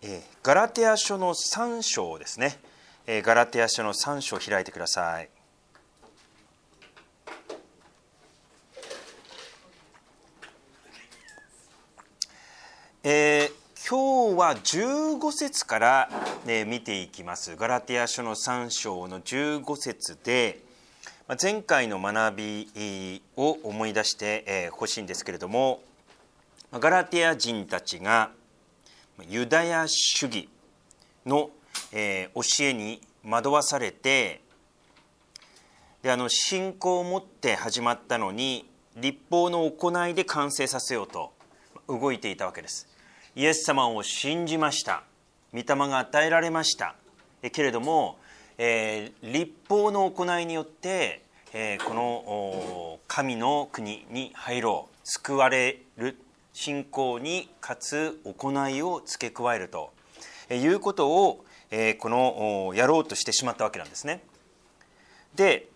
ガラテヤ書の3章ですね。ガラテヤ書の3章を開いてください。今日は15節から、見ていきます。ガラテヤ書の3章の15節で、前回の学びを思い出してほしいんですけれども、ガラテヤ人たちがユダヤ主義の、教えに惑わされて、で信仰を持って始まったのに律法の行いで完成させようと動いていたわけです。イエス様を信じました。御霊が与えられました。けれども、律法の行いによって、この神の国に入ろう、救われる信仰にかつ行いを付け加えるということを、このやろうとしてしまったわけなんですね。で、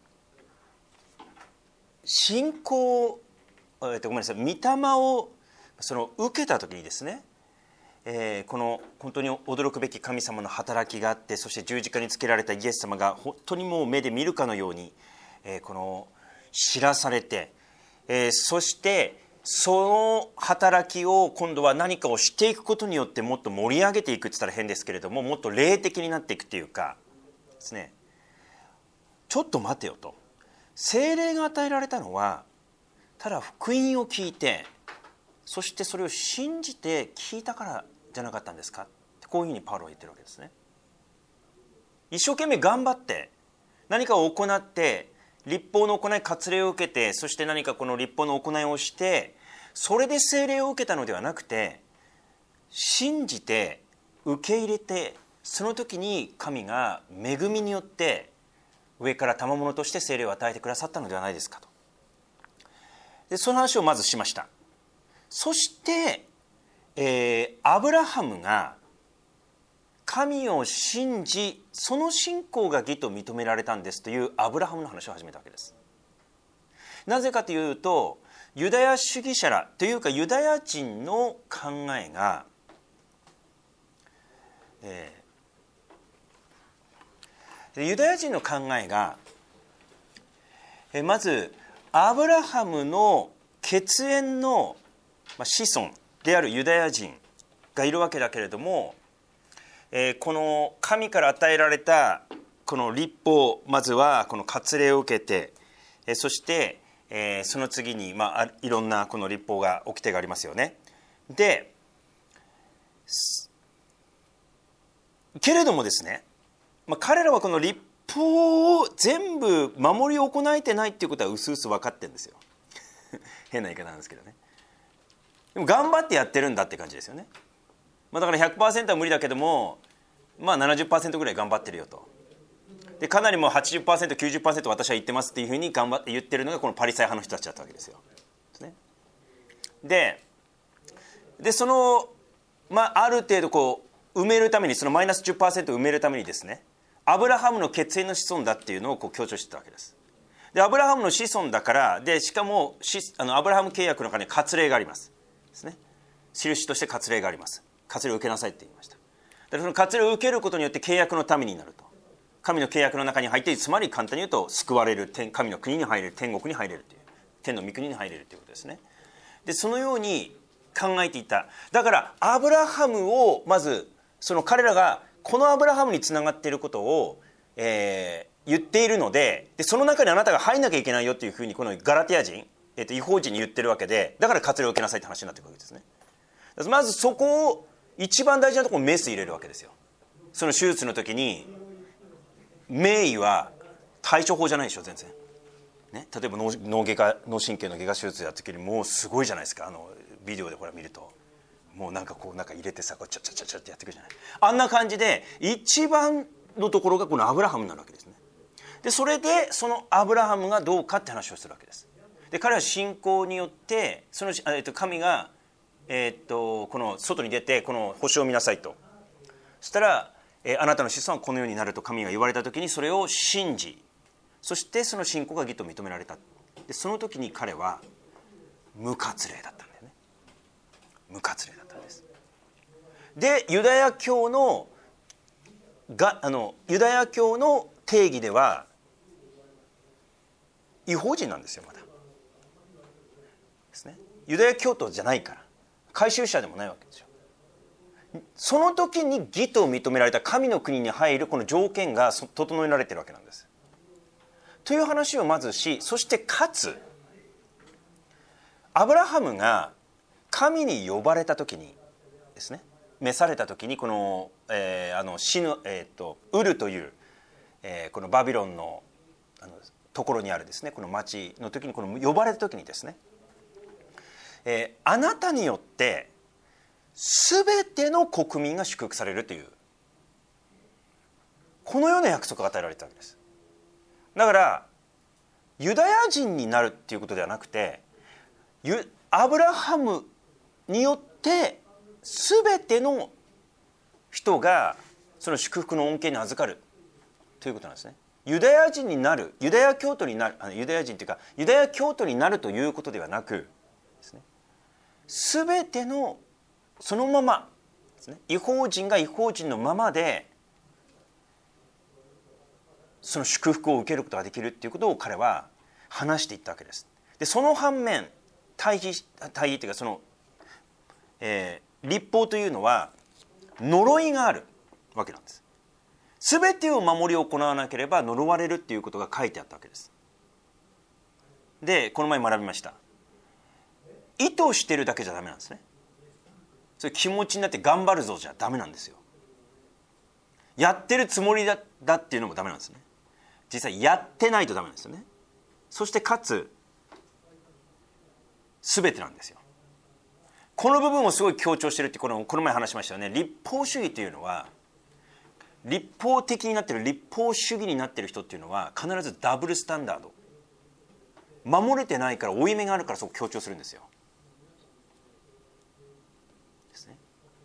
信仰、ごめんなさい、御霊を受けた時にですね、この本当に驚くべき神様の働きがあって、そして十字架につけられたイエス様が本当にもう目で見るかのように、この知らされて、そしてその働きを今度は何かをしていくことによってもっと盛り上げていくって言ったら変ですけれども、もっと霊的になっていくっていうかですね。ちょっと待てよと、聖霊が与えられたのはただ福音を聞いて、そしてそれを信じて聞いたからじゃなかったんですかって、こういうふうにパウロは言ってるわけですね。一生懸命頑張って何かを行って、律法の行い、割礼を受けて、そして何かこの律法の行いをして、それで聖霊を受けたのではなくて、信じて受け入れて、その時に神が恵みによって上から賜物として聖霊を与えてくださったのではないですかと。でその話をまずしました。そして、アブラハムが神を信じ、その信仰が義と認められたんですというアブラハムの話を始めたわけです。なぜかというと、ユダヤ主義者らというかユダヤ人の考えが、ユダヤ人の考えが、まずアブラハムの血縁の子孫であるユダヤ人がいるわけだけれども、この神から与えられたこの律法、まずはこの割礼を受けて、そしてその次にいろんなこの律法が掟がありますよね。でけれどもですね、彼らはこの律法を全部守り行えてないっていうことはうすうす分かってるんですよ変な言い方なんですけどね。でも頑張ってやってるんだって感じですよね。だから 100% は無理だけども、70% ぐらい頑張ってるよと。でかなりもう 80%、90% 私は言ってますっていうふうに頑張って言ってるのがこのパリサイ派の人たちだったわけですよ。でその、ある程度こう埋めるために、そのマイナス 10% 埋めるためにですね、アブラハムの血縁の子孫だっていうのをこう強調してたわけです。でアブラハムの子孫だから、でしかもアブラハム契約の中に割礼がありますですね。印として割礼があります。割礼を受けなさいって言いました。その割礼を受けることによって契約のためになると。神の契約の中に入って、つまり簡単に言うと救われる、神の国に入れる、天国に入れるという、天の御国に入れるということですね。でそのように考えていた。だからアブラハムをまず、その彼らがこのアブラハムにつながっていることを、言っているので、その中にあなたが入んなきゃいけないよっていうふうにこのガラテヤ人、異邦人に言ってるわけで、だから割礼を受けなさいって話になってくるわけですね。まずそこを一番大事なところにメス入れるわけですよ。その手術の時に名医は対処法じゃないでしょ全然、ね、例えば脳神経の外科手術やった時にもうすごいじゃないですか。ビデオでほら見るともうなんかこう入れてさ、こうチャチャチャチャってやってくるじゃない。あんな感じで一番のところがこのアブラハムになるわけですね。でそれでそのアブラハムがどうかって話をするわけです。で彼は信仰によってその、神がこの外に出てこの星を見なさいと。そしたら、あなたの子孫はこのようになると神が言われた時にそれを信じ、そしてその信仰が義と認められた。でその時に彼は無割礼だったんだよね。無割礼だったんです。 でユダヤ教の定義では異邦人なんですよ。まだですね。ユダヤ教徒じゃないから、改宗者でもないわけですよ。その時に義と認められた神の国に入るこの条件が整えられているわけなんです。という話をまずし、そしてかつアブラハムが神に呼ばれた時にですね、召された時にこの、ウルという、このバビロンのところにあるですね、この町の時にこの呼ばれた時にですね、あなたによって全ての国民が祝福されるという、このような約束が与えられたわけです。だからユダヤ人になるっていうことではなくて、アブラハムによって全ての人がその祝福の恩恵に預かるということなんですね。ユダヤ人になる、ユダヤ教徒になる、ユダヤ人というかユダヤ教徒になるということではなくですね、全てのそのままですね、異邦人が異邦人のままでその祝福を受けることができるということを彼は話していったわけです。でその反面対比というか、その、律法というのは呪いがあるわけなんです。全てを守り行わなければ呪われるっていうことが書いてあったわけです。でこの前学びました。意図してるだけじゃダメなんですね。それ気持ちになって頑張るぞじゃダメなんですよ。やってるつもりだっていうのもダメなんですね。実際やってないとダメなんですよね。そしてかつ全てなんですよ。この部分をすごい強調してるってこの前話しましたよね。律法主義というのは、立法的になってる、立法主義になってる人っていうのは必ずダブルスタンダード、守れてないから負い目があるからそこ強調するんですよ。ですね。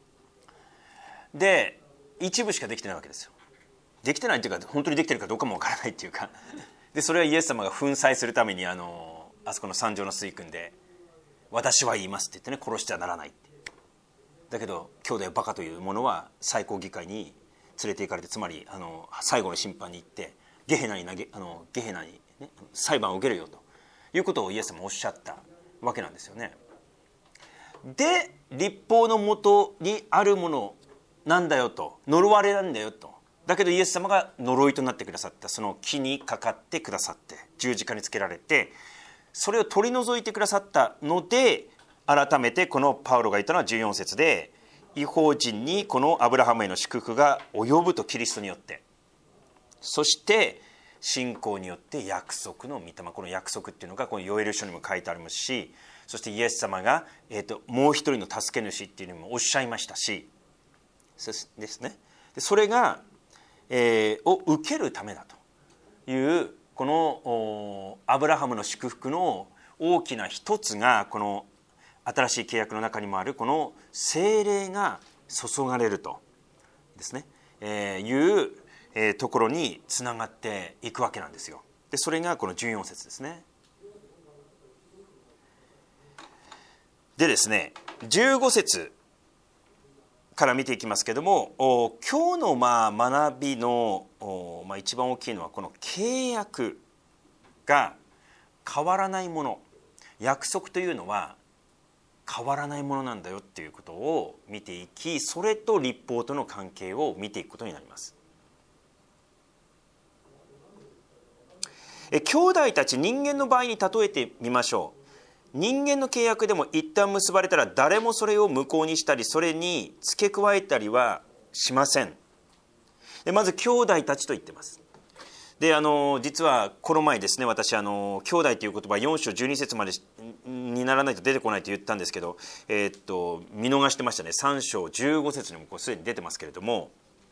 で一部しかできてないわけですよ。できてないっていうか本当にできてるかどうかもわからないっていうか、でそれはイエス様が粉砕するためにあそこの三条の水訓で私は言いますって言ってね、殺してはならないって。だけど兄弟はバカというものは最高議会に連れて行かれて、つまり最後の審判に行ってゲヘナにね、裁判を受けるよということをイエス様おっしゃったわけなんですよね。で律法のもとにあるものなんだよと、呪われなんだよと。だけどイエス様が呪いとなってくださった、その木にかかってくださって十字架につけられて、それを取り除いてくださったので、改めてこのパウロが言ったのは14節で、異邦人にこのアブラハムへの祝福が及ぶと、キリストによって、そして信仰によって約束の御霊、この約束っていうのがこのヨエル書にも書いてありますし、そしてイエス様が、もう一人の助け主っていうのもおっしゃいましたしですね。それが、を受けるためだというこのアブラハムの祝福の大きな一つが、この新しい契約の中にもあるこの聖霊が注がれるとですね、いうところにつながっていくわけなんですよ。でそれがこの14節ですね。でですね、15節から見ていきますけれども、今日の学びの一番大きいのはこの契約が変わらないもの、約束というのは変わらないものなんだよっていうことを見ていき、それと律法との関係を見ていくことになります。兄弟たち、人間の場合に例えてみましょう。人間の契約でも一旦結ばれたら誰もそれを無効にしたり、それに付け加えたりはしません。でまず兄弟たちと言ってます。で実はこの前ですね、私兄弟という言葉4章12節までにならないと出てこないと言ったんですけど、見逃してましたね。3章15節にもすでに出てますけれども、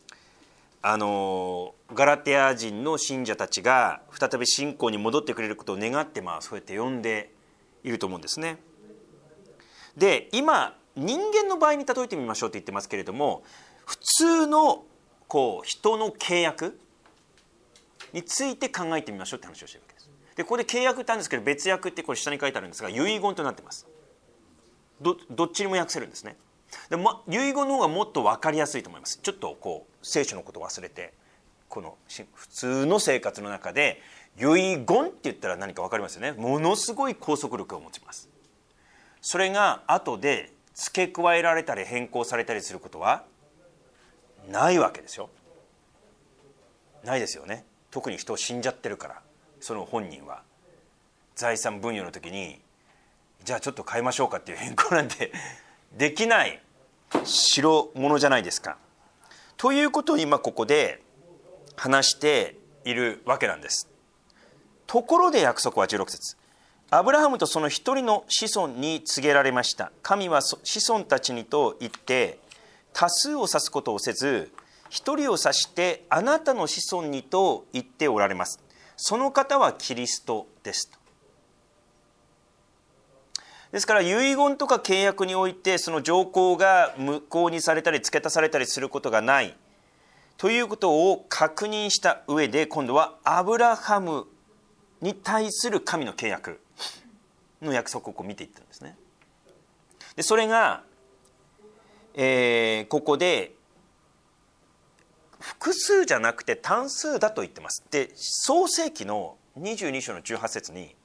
ガラテア人の信者たちが再び信仰に戻ってくれることを願って、そうやって呼んでいると思うんですね。で今人間の場合に例えてみましょうと言ってますけれども、普通の人の契約について考えてみましょうって話をしているわけです。でここで契約ってあるんですけど、別訳ってこれ下に書いてあるんですが遺言となってます。どっちにも訳せるんですね。 で、遺言の方がもっと分かりやすいと思います。ちょっとこう聖書のことを忘れて、この普通の生活の中で遺言って言ったら何か分かりますよね。ものすごい拘束力を持ちます。それが後で付け加えられたり変更されたりすることはないわけですよ。ないですよね。特に人死んじゃってるから、その本人は財産分与の時にじゃあちょっと変えましょうかっていう変更なんてできない代物じゃないですか。ということを今ここで話しているわけなんです。ところで約束は16節、アブラハムとその一人の子孫に告げられました。神は子孫たちにと言って多数を指すことをせず、一人を指してあなたの子孫にと言っておられます。その方はキリストですと。ですから遺言とか契約においてその条項が無効にされたり付け足されたりすることがないということを確認した上で、今度はアブラハムに対する神の契約の約束をこう見ていったんですね。でそれが、ここで複数じゃなくて単数だと言ってます。で創世記の22章の18節に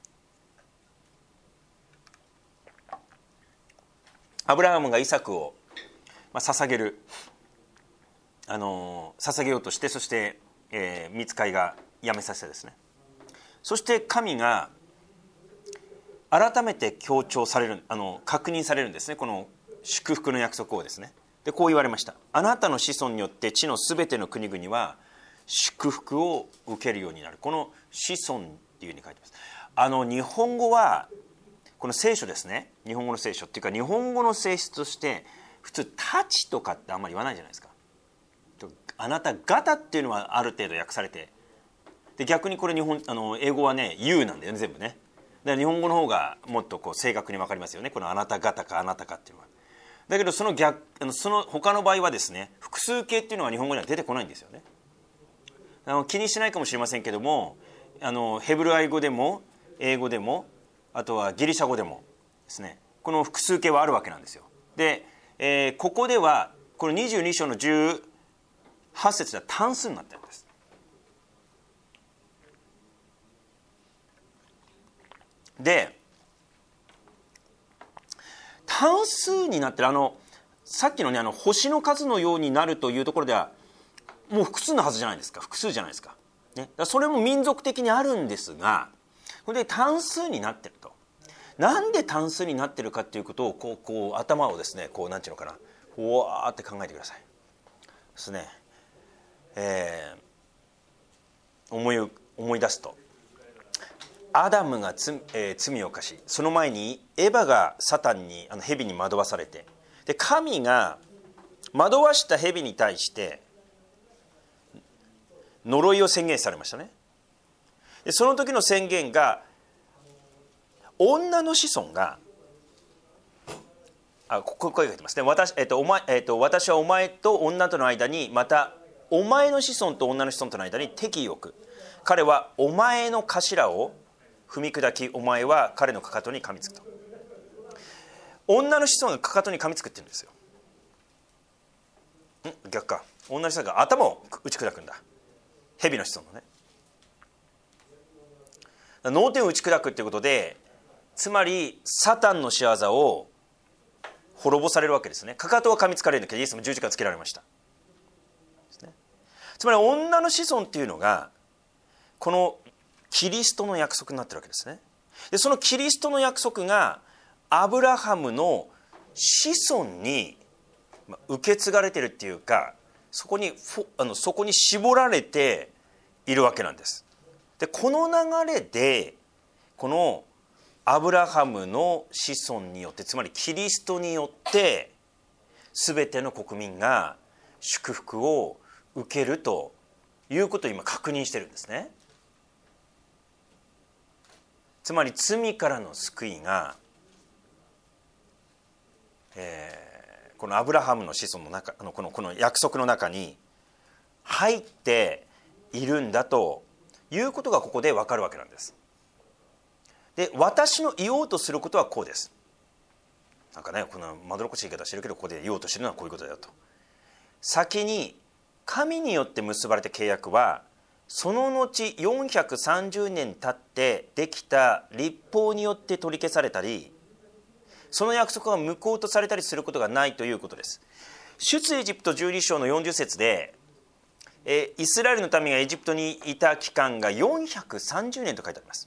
アブラハムがイサクを捧げる、捧げようとして、そして、御使いがやめさせてですね、そして神が改めて強調される、確認されるんですね、この祝福の約束をですね。でこう言われました。あなたの子孫によって地のすべての国々は祝福を受けるようになる。この子孫っていうふうに書いてます。日本語はこの聖書ですね、日本語の聖書っていうか日本語の性質として普通たちとかってあんまり言わないじゃないですか。あなた方っていうのはある程度訳されて、で逆にこれ英語はね You なんだよね、全部ね。だから日本語の方がもっとこう正確に分かりますよね、このあなた方かあなたかっていうのは。だけどその他の場合はですね、複数形っていうのは日本語には出てこないんですよね。気にしないかもしれませんけども、ヘブライ語でも英語でもあとはギリシャ語でもですね、この複数形はあるわけなんですよ。で、ここではこの22章の18節では単数になってるんです。で単数になってるさっきのね星の数のようになるというところではもう複数のはずじゃないですか、複数じゃないですか、ね、それも民族的にあるんですが、これで単数になってると。なんで単数になってるかっていうことをこう頭をですね、こうなんていうのかな、ふわーって考えてくださいですね。思い出すと、アダムが罪を犯し、その前にエヴァがサタンに蛇に惑わされて、で神が惑わした蛇に対して呪いを宣言されましたね。でその時の宣言が、女の子孫がここに書いてますね。私はお前と女との間に、またお前の子孫と女の子孫との間に敵意を置く。彼はお前の頭を踏み砕き、お前は彼のかかとに噛みつくと。女の子孫がかかとに噛みつくって言うんですよ。逆か、女の子孫が頭を打ち砕くんだ、蛇の子孫のね。脳天を打ち砕くっていうことで、つまりサタンの仕業を滅ぼされるわけですね。かかとは噛みつかれるんだけど、イエスも十字架つけられました、ね、つまり女の子孫っていうのがこのキリストの約束になってるわけですね。でそのキリストの約束がアブラハムの子孫に受け継がれてるっていうか、そこに絞られているわけなんです。でこの流れでこのアブラハムの子孫によって、つまりキリストによって全ての国民が祝福を受けるということを今確認してるんですね。つまり罪からの救いが、このアブラハムの子孫の中この約束の中に入っているんだということがここで分かるわけなんです。で私の言おうとすることはこうです。 なんかねこのまどろっこしい言い方してるけどここで言おうとしてるのはこういうことだよと。先に神によって結ばれた契約はその後430年経ってできた律法によって取り消されたりその約束が無効とされたりすることがないということです。出エジプト12章の40節でイスラエルの民がエジプトにいた期間が430年と書いてあります。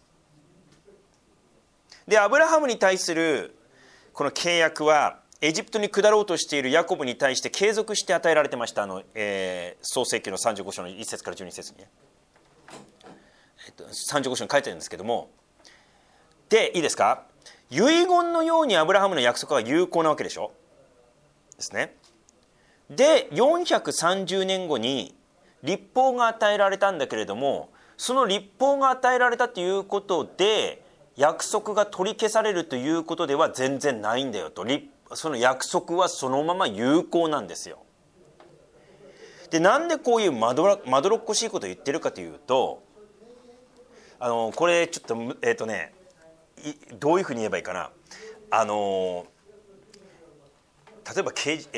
でアブラハムに対するこの契約はエジプトに下ろうとしているヤコブに対して継続して与えられてました。創世記の35章の1節から12節にね、35章に書いてあるんですけども、でいいですか、遺言のようにアブラハムの約束は有効なわけでしょですね。で430年後に律法が与えられたんだけれども、その律法が与えられたということで約束が取り消されるということでは全然ないんだよと。その約束はそのまま有効なんですよ。でなんでこういうまどろっこしいことを言ってるかというと、これちょっとどういうふうに言えばいいかな。例えば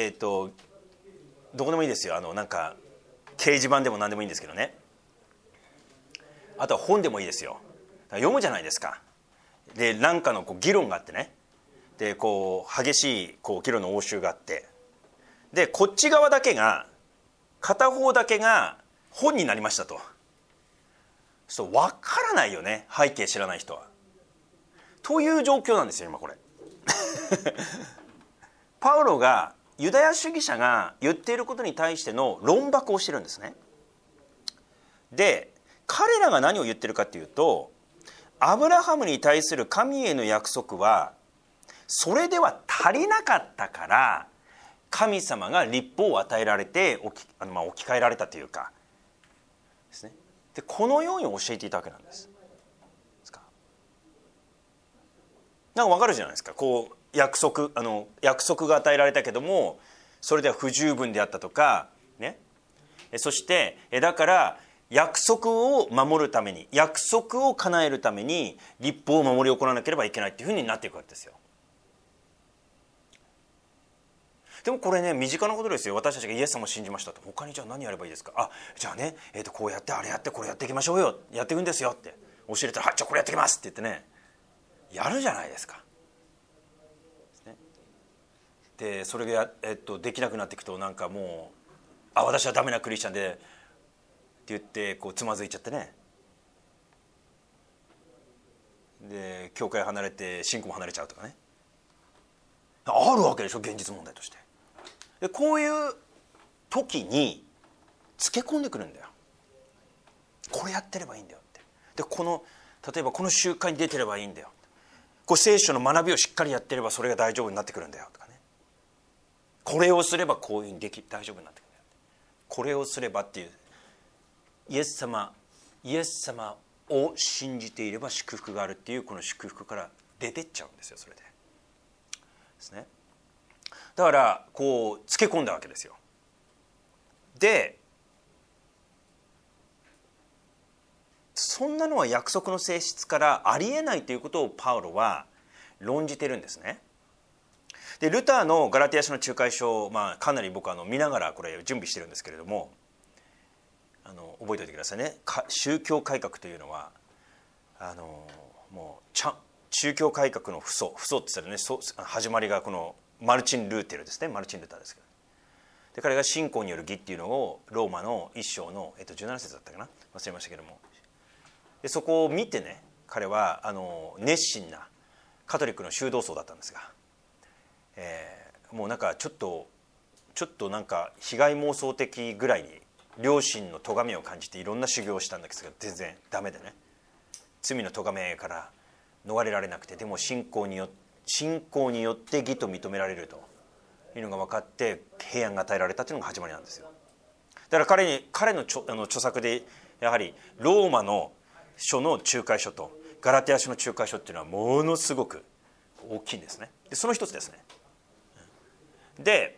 どこでもいいですよ。なんか掲示板でも何でもいいんですけどね、あとは本でもいいですよ。読むじゃないですか。で何かの議論があってね、で激しい議論の応酬があって、でこっち側だけが片方だけが本になりましたと。そう分からないよね、背景知らない人は。という状況なんですよ今これパウロがユダヤ主義者が言っていることに対しての論駁をしてるんですね。で彼らが何を言ってるかっていうと、アブラハムに対する神への約束はそれでは足りなかったから神様が律法を与えられて置き換えられたというかですね。でこのように教えていたわけなんです。なんか分かるじゃないですか。約束が与えられたけどもそれでは不十分であったとかね。そしてだから約束を守るために、約束を叶えるために律法を守り行わなければいけないっていうふうになっていくわけですよ。でもこれね身近なことですよ。私たちがイエス様を信じましたと、他にじゃあ何やればいいですか。じゃあね、こうやってあれやってこれやっていきましょうよ、やっていくんですよって教えたら、じゃあこれやっていきますって言ってねやるじゃないですか。でそれができなくなっていくと、なんかもう私はダメなクリスチャンでって言ってつまずいちゃってね、で教会離れて信仰も離れちゃうとかね、あるわけでしょ現実問題として。でこういう時につけ込んでくるんだよ。これやってればいいんだよって。で例えばこの集会に出てればいいんだよ、聖書の学びをしっかりやってればそれが大丈夫になってくるんだよとかね、これをすればこういうふうに大丈夫になってくるんだよ、これをすればっていう、イエス様を信じていれば祝福があるっていう、この祝福から出てっちゃうんですよ。それでですね。だからつけ込んだわけですよ。でそんなのは約束の性質からありえないということをパウロは論じてるんですね。でルターのガラティア書の仲介書を、かなり僕は見ながらこれ準備してるんですけれども、覚えておいてくださいね。宗教改革というのはもう宗教改革の父祖って言ったらね、始まりがこのマルチン・ルーテルですね。マルチン・ルターですけど、で彼が信仰による義っていうのをローマの1章の、17節だったかな、忘れましたけども、でそこを見てね、彼は熱心なカトリックの修道僧だったんですが、もうなんかちょっとなんか被害妄想的ぐらいに良心の咎めを感じていろんな修行をしたんですけど全然ダメでね、罪の咎めから逃れられなくて、でも信仰によって義と認められるというのが分かって平安が与えられたというのが始まりなんですよ。だから彼の著作でやはりローマの書の仲介書とガラティア書の仲介書っていうのはものすごく大きいんですね。でその一つですね。で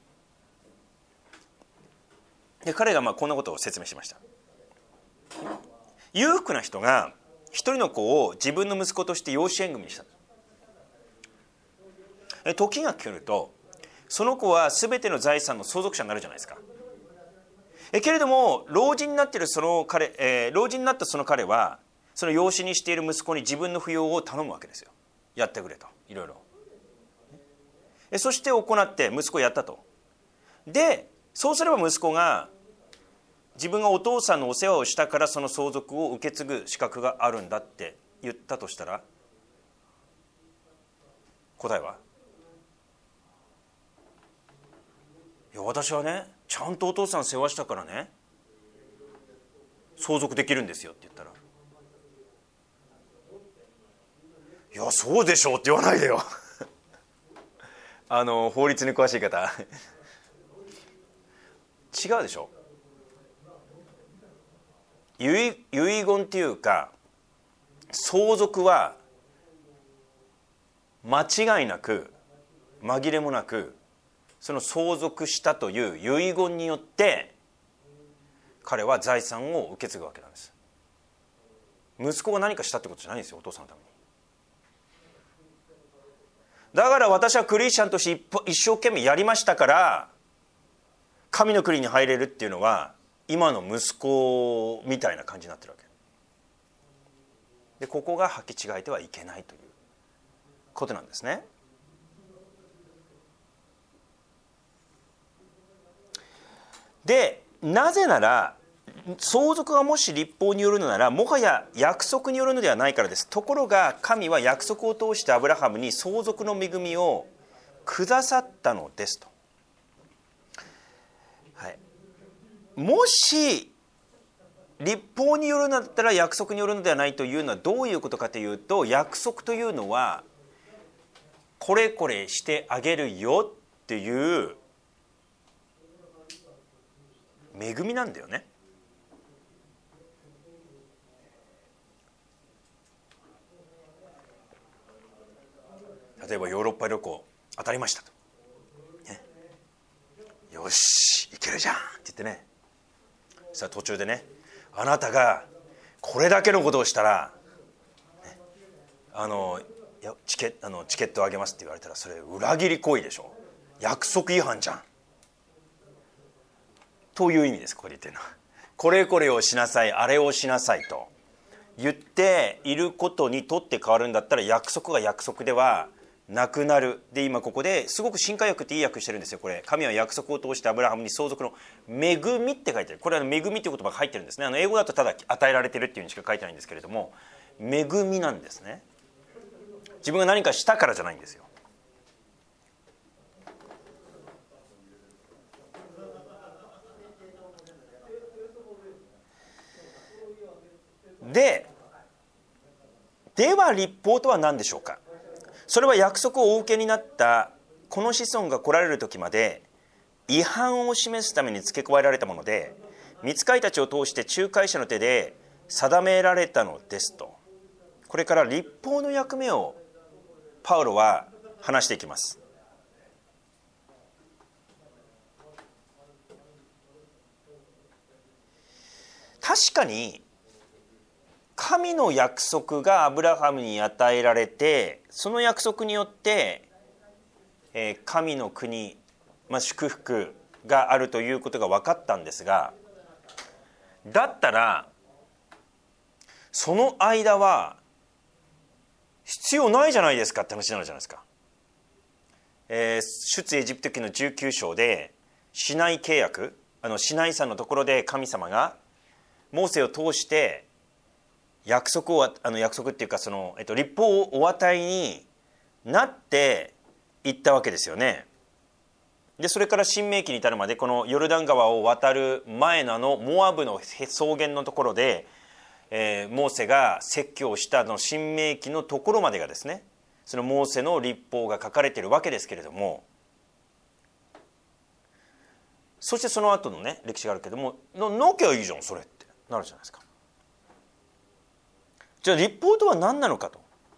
彼がこんなことを説明しました。裕福な人が一人の子を自分の息子として養子縁組にした。 時が来るとその子は全ての財産の相続者になるじゃないですか。けれども老人になっている老人になったその彼はその養子にしている息子に自分の扶養を頼むわけですよ。やってくれと、いろいろ。そして行って息子やったと。でそうすれば息子が自分がお父さんのお世話をしたからその相続を受け継ぐ資格があるんだって言ったとしたら、答えは、いや私はねちゃんとお父さん世話したからね相続できるんですよって言ったら、いやそうでしょうって言わないでよ法律に詳しい方違うでしょ。遺言っていうか相続は間違いなく紛れもなくその相続したという遺言によって彼は財産を受け継ぐわけなんです。息子が何かしたってことじゃないんですよ、お父さんのために。だから私はクリスチャンとして一生懸命やりましたから神の国に入れるっていうのは今の息子みたいな感じになってるわけで、ここが履き違えてはいけないということなんですね。でなぜなら相続がもし律法によるのならもはや約束によるのではないからです。ところが神は約束を通してアブラハムに相続の恵みをくださったのですと、はい、もし律法によるのだったら約束によるのではないというのはどういうことかというと、約束というのはこれこれしてあげるよっていう恵みなんだよね。例えばヨーロッパ旅行当たりましたと、ね、よし行けるじゃんって言ってね、さあ途中でね、あなたがこれだけのことをしたら、ね、チケットをあげますって言われたらそれ裏切り行為でしょ、約束違反じゃんという意味です。ここで言ってるのはこれこれをしなさいあれをしなさいと言っていることにとって変わるんだったら約束が約束ではなくなる。で今ここですごく新化訳っていい訳してるんですよ。これ神は約束を通してアブラハムに相続の恵みって書いてある。これは恵みっていう言葉が入ってるんですね。英語だとただ与えられてるっていうにしか書いてないんですけれども、恵みなんですね。自分が何かしたからじゃないんですよ。では律法とは何でしょうか。それは約束をお受けになったこの子孫が来られる時まで違反を示すために付け加えられたもので、御使いたちを通して仲介者の手で定められたのですと。これから律法の役目をパウロは話していきます。確かに神の約束がアブラハムに与えられて、その約束によって神の国、祝福があるということが分かったんですが、だったらその間は必要ないじゃないですかって話になるじゃないですか。出エジプト記の19章でシナイ契約、シナイ山のところで神様がモーセを通して約束っていうか律法をお与えになっていったわけですよね。でそれから新明記に至るまでこのヨルダン川を渡る前のモアブの草原のところで、モーセが説教をした新明記のところまでがですね、そのモーセの律法が書かれているわけですけれども、そしてその後のね歴史があるけども、なきゃいいじゃんそれってなるじゃないですか。じゃあ律法とは何なのかと。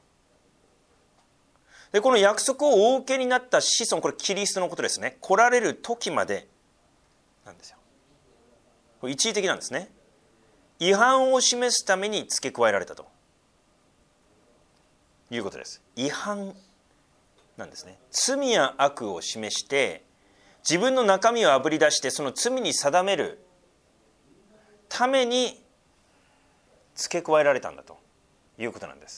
でこの約束をお受けになった子孫、これキリストのことですね、来られる時までなんですよ。これ一時的なんですね。違反を示すために付け加えられたということです。違反なんですね。罪や悪を示して自分の中身をあぶり出してその罪に定めるために付け加えられたんだということなんです。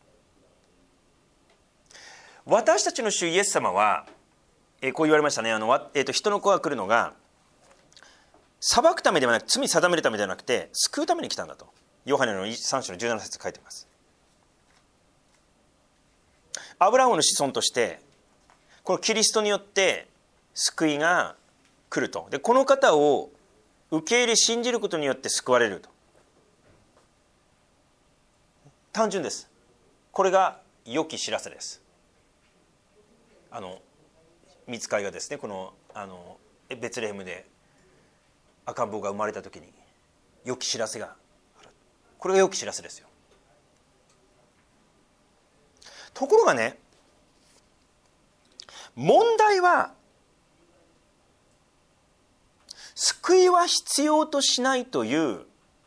私たちの主イエス様は、こう言われましたね。人の子が来るのが裁くためではなく、罪定めるためではなくて救うために来たんだと、ヨハネの3章の17節に書いています。アブラハムの子孫としてこのキリストによって救いが来ると。でこの方を受け入れ信じることによって救われると。単純です。これが良き知らせです。御使いがですね、このベツレヘムで赤ん坊が生まれた時に良き知らせがある。これが良き知らせですよ。ところがね、問題は救いは必要としないという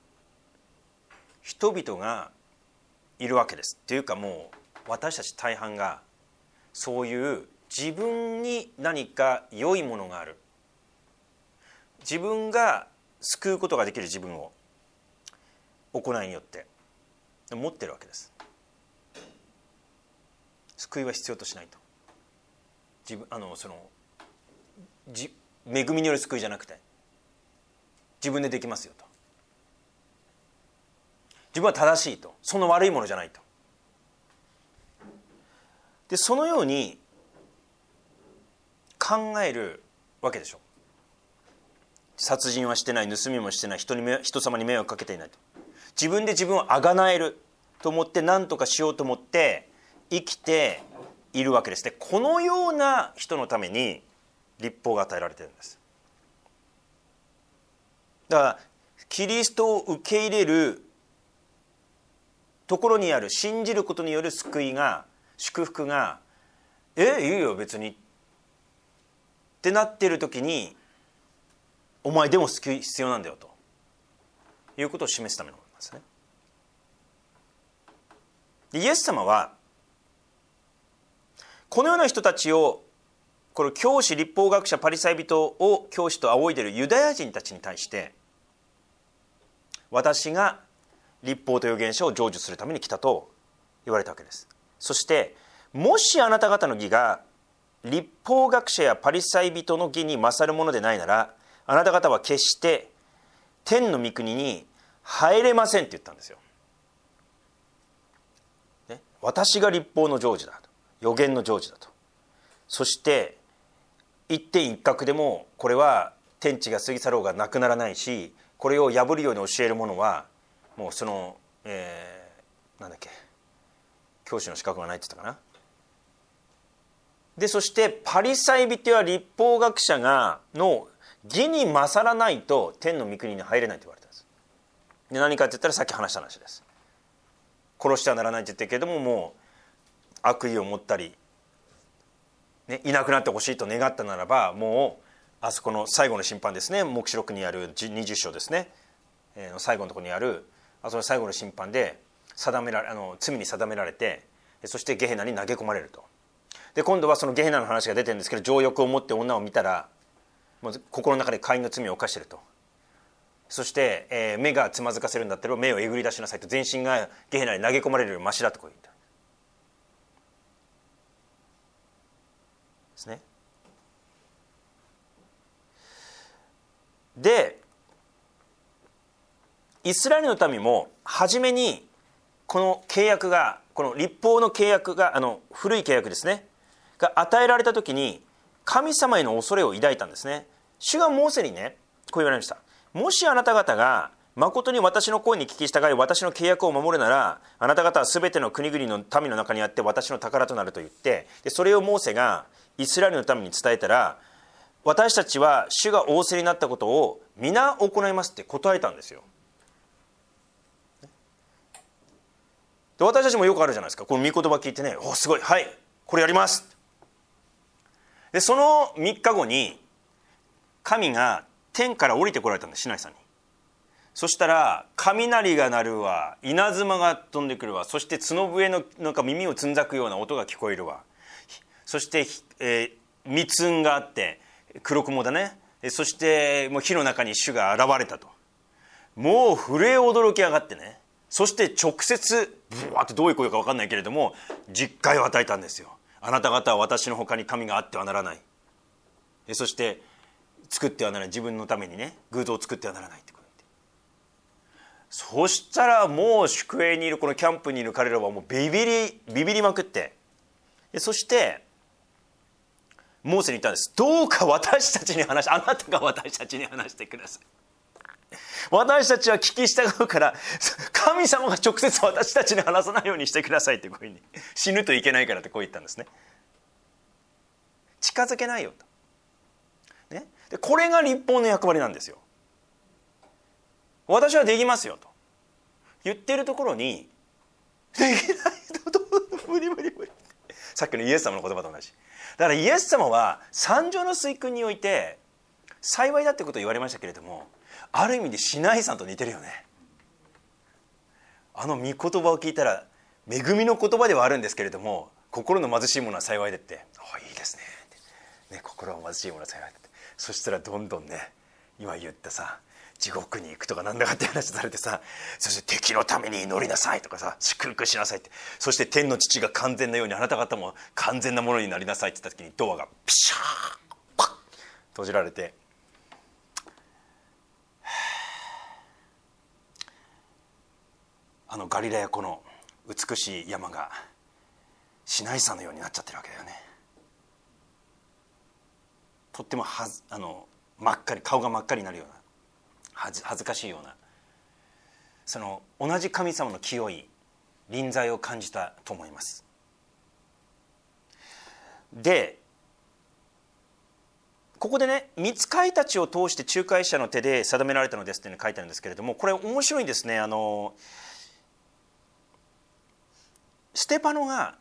人々がいるわけです。というか、もう私たち大半がそういう自分に何か良いものがある、自分が救うことができる自分を行いによって持ってるわけです。救いは必要としないと。恵みによる救いじゃなくて自分でできますよと。自分は正しいと。その悪いものじゃないと。でそのように考えるわけでしょ。殺人はしてない、盗みもしてない、人様に迷惑かけていないと。自分で自分をあがなえると思って何とかしようと思って生きているわけです。でこのような人のために律法が与えられているんです。だからキリストを受け入れるところにある信じることによる救いが、祝福がいいよ別にってなっている時に、お前でも救い必要なんだよということを示すためのものなんですね。でイエス様はこのような人たちを、この教師、律法学者、パリサイ人を教師と仰いでいるユダヤ人たちに対して、私が律法と預言者を成就するために来たと言われたわけです。そしてもしあなた方の義が律法学者やパリサイ人の義に勝るものでないなら、あなた方は決して天の御国に入れませんって言ったんですよ。ね、私が律法の成就だと、預言の成就だと。そして一点一角でもこれは天地が過ぎ去ろうがなくならないし、これを破るように教える者はもうその、教師の資格がないって言ったかな。でそしてパリサイ人や律法学者の義に勝らないと天の御国に入れないと言われたんです。で何かって言ったらさっき話した話です。殺してはならないって言ってるけれども、もう悪意を持ったり、ね、いなくなってほしいと願ったならば、もうあそこの最後の審判ですね、黙示録にある20章ですね、最後のところにあるあその最後の審判で罪に定められて、そしてゲヘナに投げ込まれると。で今度はそのゲヘナの話が出てるんですけど、情欲を持って女を見たらもう心の中で姦淫の罪を犯していると。そして、目がつまずかせるんだったら目をえぐり出しなさいと、全身がゲヘナに投げ込まれるよりマシだとこう言ったですね。でイスラエルの民も初めにこの契約が、この律法の契約が、古い契約ですねが与えられた時に神様への恐れを抱いたんですね。主がモーセにねこう言われました。もしあなた方が誠に私の声に聞き従い私の契約を守るなら、あなた方は全ての国々の民の中にあって私の宝となると言って、でそれをモーセがイスラエルの民に伝えたら、私たちは主が仰せになったことを皆行いますって答えたんですよ。で私たちもよくあるじゃないですか。この御言葉聞いてね、おすごい、はいこれやります。でその3日後に神が天から降りてこられたんです、シナイ山に。そしたら雷が鳴るわ、稲妻が飛んでくるわ、そして角笛のなんか耳をつんざくような音が聞こえるわ、 そして、密雲があって黒雲だね、そしてもう火の中に主が現れたと、もう震え驚き上がってね、そして直接ブワーってどういう声か分かんないけれども実戒を与えたんですよ。あなた方は私の他に神があってはならない、そして作ってはならない、自分のためにね偶像を作ってはならないってことで、そしたらもう宿営にいるこのキャンプにいる彼らはもうビビりまくって、そしてモーセに言ったんです。どうか私たちに話して、あなたが私たちに話してください。私たちは聞き従うから神様が直接私たちに話さないようにしてくださいってこういうふうに、死ぬといけないからってこう言ったんですね。近づけないよと、ね、でこれが立法の役割なんですよ。私はできますよと言ってるところにできないと無理さっきのイエス様の言葉と同じだから、イエス様は三条の水訓において幸いだってことを言われましたけれども、ある意味でシナイ山と似てるよね。あの御言葉を聞いたら恵みの言葉ではあるんですけれども、心の貧しいものは幸いでって、いいですね、心の貧しいものは幸いでって、そしたらどんどんね、今言ったさ地獄に行くとかなんだかって話されてさ、そして敵のために祈りなさいとかさ、祝福しなさいって、そして天の父が完全なようにあなた方も完全なものになりなさいって言った時にドアがピシャーパッ閉じられて、あのガリラヤ湖の美しい山がシナイ山のようになっちゃってるわけだよね。とっても真っ赤に、顔が真っ赤になるような、恥ずかしいような、その同じ神様の清い臨在を感じたと思います。でここでね、御使いたちを通して仲介者の手で定められたのですっていうのが書いてあるんですけれども、これ面白いんですね。ステパノが、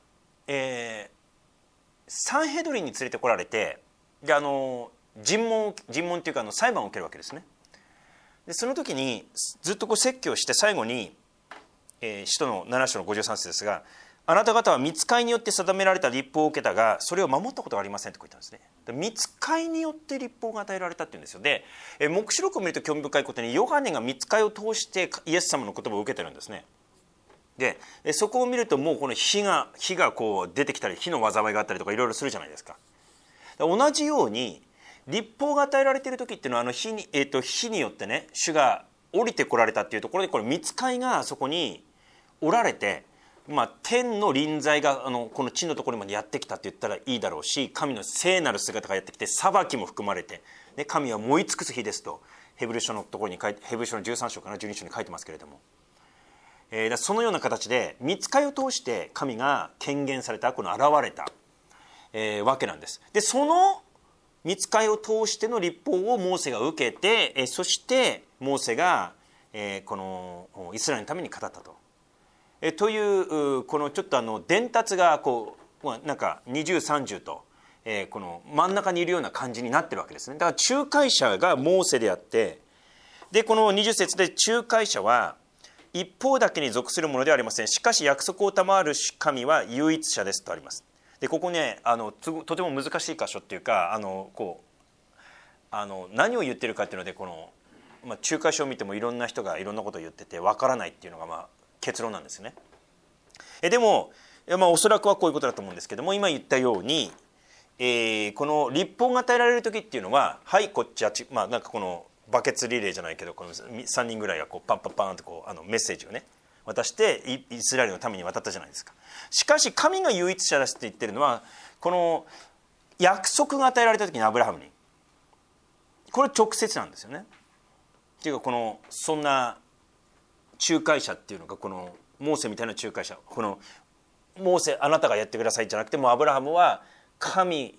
サンヘドリンに連れてこられて、で尋問っていうか裁判を受けるわけですね。でその時にずっと説教して最後に、使徒の7章の53節ですが、あなた方は御使いによって定められた律法を受けたがそれを守ったことがありませんとこう言ったんですね。御使いによって律法が与えられたっていうんですよ。で黙示録を見ると興味深いことに、ヨハネが御使いを通してイエス様の言葉を受けてるんですね。でそこを見るともうこの火がこう出てきたり、火の災いがあったりとかいろいろするじゃないですか。同じように律法が与えられている時っていうのは火によってね主が降りてこられたっていうところで、これ御使いがそこにおられて、天の臨在がこの地のところまでやってきたって言ったらいいだろうし、神の聖なる姿がやってきて裁きも含まれて、ね、神は燃え尽くす日ですとヘブル書のところにヘブル書の13章から12章に書いてますけれども、そのような形で御使いを通して神が権限された、この現れた、わけなんです。でその御使いを通しての律法をモーセが受けて、そしてモーセが、このイスラエルのために語ったと。というこのちょっと伝達がこうなんか二重三重と、この真ん中にいるような感じになってるわけですね。だから仲介者がモーセであって、でこの20節で仲介者は一方だけに属するものではありません。しかし約束を賜る神は唯一者ですとあります。でここねとても難しい箇所っていうか何を言ってるかっていうので、この、仲介書を見てもいろんな人がいろんなことを言っててわからないっていうのが結論なんですよね。でも、おそらくはこういうことだと思うんですけども、今言ったように、この律法が与えられる時っていうのは、はいこっちあっち、なんかこのバケツリレーじゃないけど、この3人ぐらいがこうパンパンパンとこうメッセージをね渡してイスラエルのために渡ったじゃないですか。しかし神が唯一者ですって言ってるのは、この約束が与えられた時にアブラハムに、これ直接なんですよね。っていうかそんな仲介者っていうのがこのモーセみたいな仲介者、このモーセあなたがやってくださいじゃなくて、もうアブラハムは神、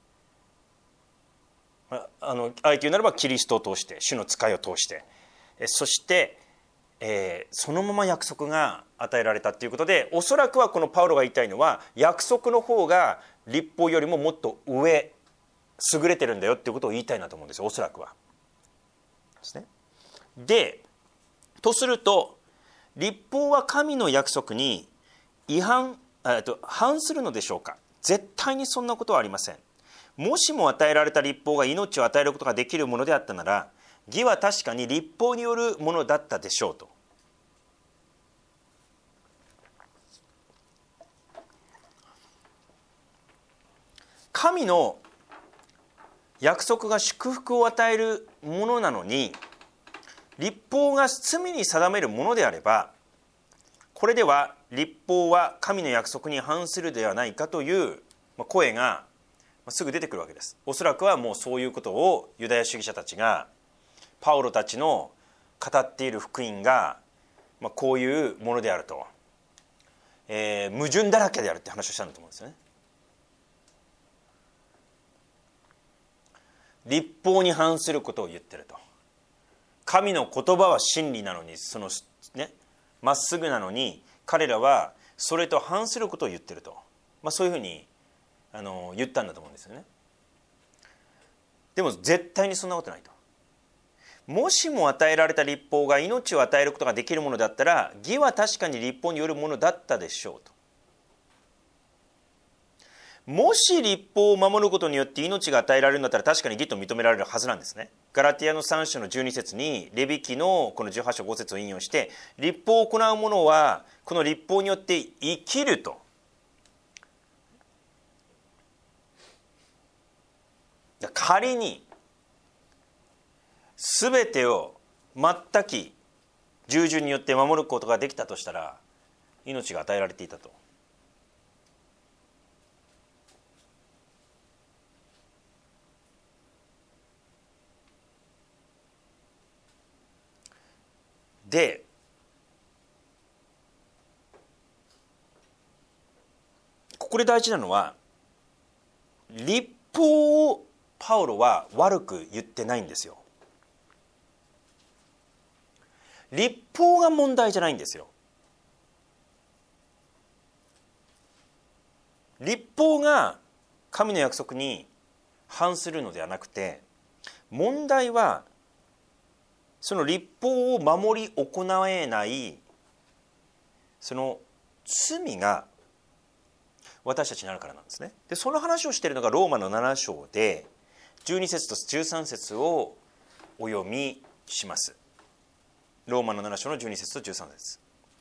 あえて言うならばキリストを通して、主の使いを通して、そしてそのまま約束が与えられたということで、おそらくはこのパウロが言いたいのは、約束の方が律法よりももっと上、優れてるんだよっていうことを言いたいなと思うんですよ、おそらくはですね。でとすると、律法は神の約束に反するのでしょうか絶対にそんなことはありません。もしも与えられた律法が命を与えることができるものであったなら、義は確かに律法によるものだったでしょうと。神の約束が祝福を与えるものなのに、律法が罪に定めるものであれば、これでは律法は神の約束に反するではないかという声がすぐ出てくるわけです。おそらくはもうそういうことをユダヤ主義者たちが、パウロたちの語っている福音がこういうものであると、矛盾だらけであるって話をしたんだと思うんですよね。律法に反することを言ってると。神の言葉は真理なのに、まっすぐなのに、彼らはそれと反することを言ってると、そういうふうに言ったんだと思うんですよね。でも絶対にそんなことないと。もしも与えられた律法が命を与えることができるものだったら、義は確かに律法によるものだったでしょうと。もし律法を守ることによって命が与えられるんだったら、確かに義と認められるはずなんですね。ガラティアの3章の12節にレビ記のこの18章5節を引用して、律法を行う者はこの律法によって生きると。仮に全てを全く従順によって守ることができたとしたら、命が与えられていたと。で、ここで大事なのは、律法をパウロは悪く言ってないんですよ。律法が問題じゃないんですよ。律法が神の約束に反するのではなくて、問題はその律法を守り行えないその罪が私たちにあるからなんですね。で、その話をしているのがローマの7章で12節と13節をお読みします。ローマの7章の12節と13節。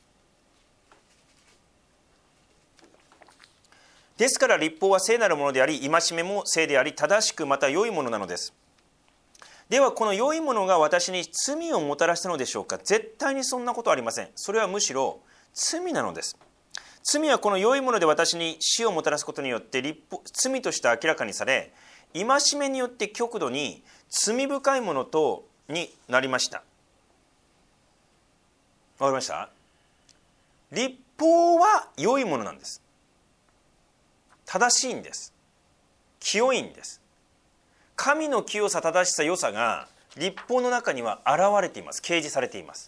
ですから律法は聖なるものであり、戒めも聖であり、正しくまた良いものなのです。ではこの良いものが私に罪をもたらしたのでしょうか。絶対にそんなことはありません。それはむしろ罪なのです。罪はこの良いもので私に死をもたらすことによって罪として明らかにされ、戒めによって極度に罪深いものとになりました。わかりました？律法は良いものなんです。正しいんです。清いんです。神の清さ、正しさ、良さが律法の中には現れています。掲示されています。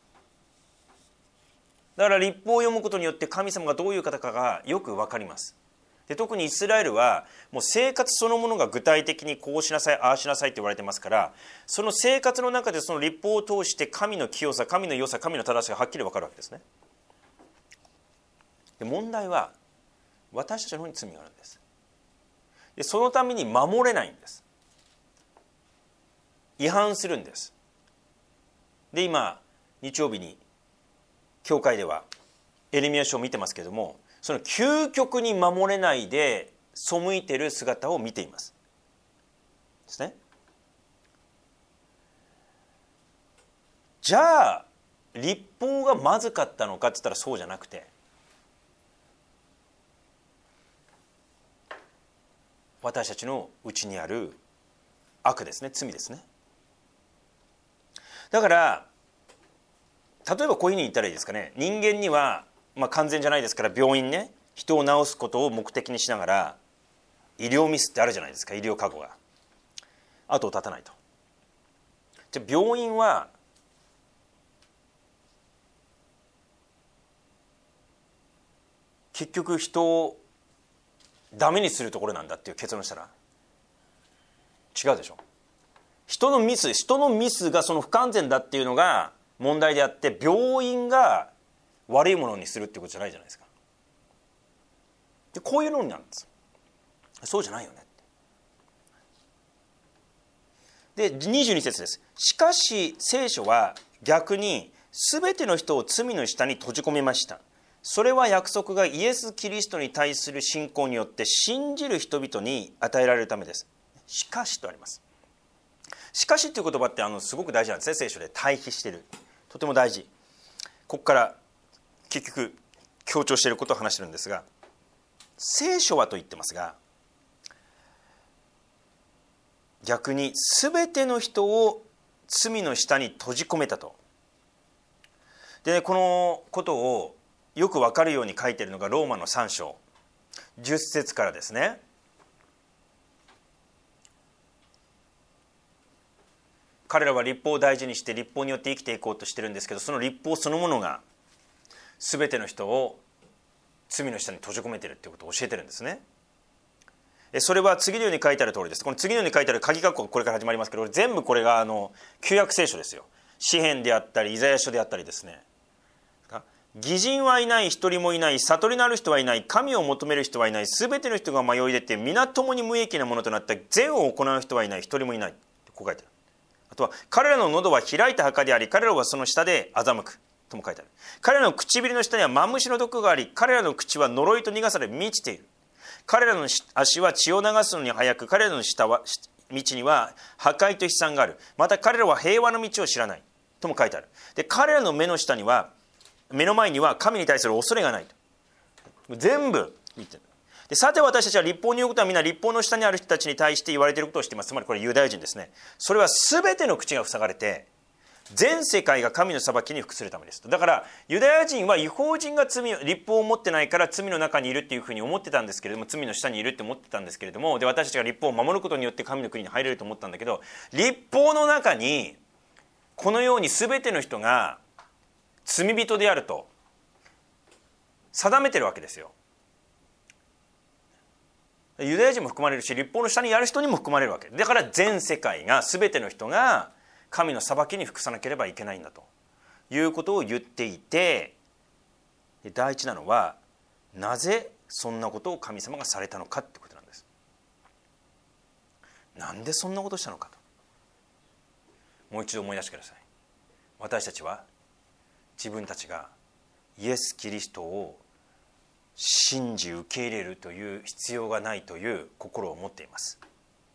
だから律法を読むことによって神様がどういう方かがよく分かります。で、特にイスラエルはもう生活そのものが具体的にこうしなさい、ああしなさいって言われてますから、その生活の中でその律法を通して神の清さ、神の良さ、神の正しさがはっきり分かるわけですね。で、問題は私たちの方に罪があるんです。で、そのために守れないんです。違反するんです。で、今日曜日に教会ではエレミヤ書を見てますけれども、その究極に守れないで背いている姿を見ていますですね。じゃあ律法がまずかったのかって言ったらそうじゃなくて、私たちのうちにある悪ですね、罪ですね。だから例えばこういうふうに言ったらいいですかね。人間には、完全じゃないですから病院ね、人を治すことを目的にしながら医療ミスってあるじゃないですか。医療過誤が後を絶たないと。じゃあ病院は結局人をダメにするところなんだっていう結論したら違うでしょ。人のミスがその不完全だっていうのが問題であって、病院が悪いものにするっていうことじゃないじゃないですか。で、こういう論理なんです。 そうじゃないよね。で22節です。しかし聖書は逆に全ての人を罪の下に閉じ込めました。それは約束がイエス・キリストに対する信仰によって信じる人々に与えられるためです。しかしとあります。しかしという言葉ってすごく大事なんですね。聖書で対比している、とても大事。ここから結局強調していることを話しているんですが、聖書はと言ってますが、逆に全ての人を罪の下に閉じ込めたと。で、このことをよく分かるように書いているのがローマの3章10節からですね。彼らは律法を大事にして律法によって生きていこうとしてるんですけど、その律法そのものが全ての人を罪の下に閉じ込めているということを教えてるんですね。それは次のように書いてある通りです。この次のように書いてある鍵括弧、これから始まりますけど、全部これが旧約聖書ですよ。詩編であったりイザヤ書であったりですね。義人はいない、一人もいない、悟りのある人はいない、神を求める人はいない、すべての人が迷い出て皆共に無益なものとなった善を行う人はいない、一人もいない。こう書いてある。あとは彼らの喉は開いた墓であり、彼らはその下で欺くとも書いてある。彼らの唇の下にはマムシの毒があり、彼らの口は呪いと苦さで満ちている。彼らの足は血を流すのに速く、彼らの道には破壊と悲惨がある。また彼らは平和の道を知らないとも書いてある。で、彼らの目の前には神に対する恐れがないと。全部言ってる。で、さて私たちは律法に言うことは皆律法の下にある人たちに対して言われていることをしています。つまりこれユダヤ人ですね。それは全ての口が塞がれて全世界が神の裁きに服するためです。だからユダヤ人は違法人が律法を持ってないから罪の中にいるっていうふうに思ってたんですけれども、罪の下にいるって思ってたんですけれども、で私たちが律法を守ることによって神の国に入れると思ったんだけど、律法の中にこのように全ての人が罪人であると定めてるわけですよ。ユダヤ人も含まれるし、律法の下にやる人にも含まれるわけだから、全世界が全ての人が神の裁きに服さなければいけないんだということを言っていて、第一なのはなぜそんなことを神様がされたのかってことなんです。なんでそんなことしたのかと、もう一度思い出してください。私たちは自分たちがイエス・キリストを信じ受け入れるという必要がないという心を持っています。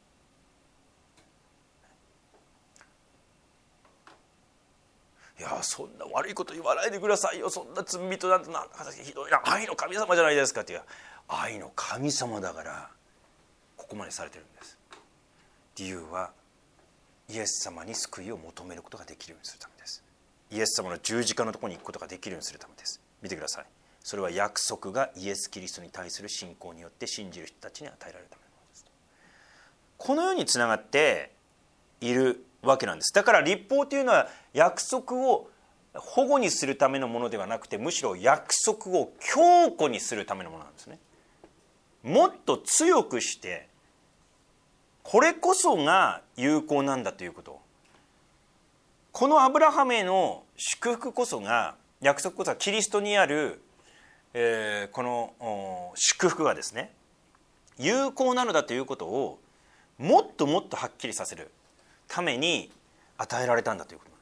いや、そんな悪いこと言わないでくださいよ、そんな罪人なんてなんかひどいな、愛の神様じゃないですかっていう、愛の神様だからここまでされてるんです。理由はイエス様に救いを求めることができるようにするためです。イエス様の十字架のところに行くことができるようにするためです。見てください。それは約束がイエス・キリストに対する信仰によって信じる人たちに与えられるためのものです。このようにつながっているわけなんです。だから律法というのは約束を保護にするためのものではなくて、むしろ約束を強固にするためのものなんですね。もっと強くして、これこそが有効なんだということ。このアブラハムへの祝福こそが、約束こそがキリストにある、この祝福がですね、有効なのだということをもっともっとはっきりさせるために与えられたんだということなんです。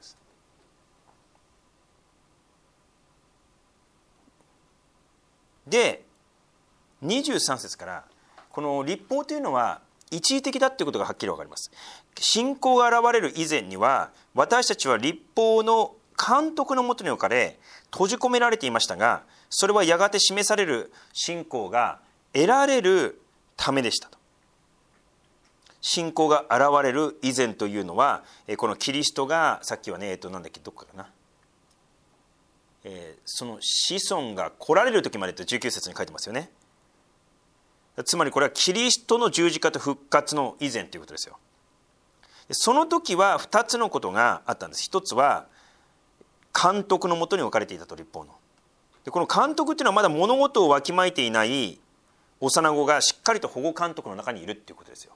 で、23節からこの律法というのは一時的だということがはっきり分かります。信仰が現れる以前には私たちは律法の監督のもとに置かれ閉じ込められていましたが、それはやがて示される信仰が得られるためでしたと。信仰が現れる以前というのは、このキリストがさっきはね、なんだっけ、どこかな、その子孫が来られる時までと19節に書いてますよね。つまりこれはキリストの十字架と復活の以前ということですよ。その時は2つのことがあったんです。一つは監督のもとに置かれていたと、律法の。で、この監督というのはまだ物事をわきまえていない幼子がしっかりと保護監督の中にいるっていうことですよ。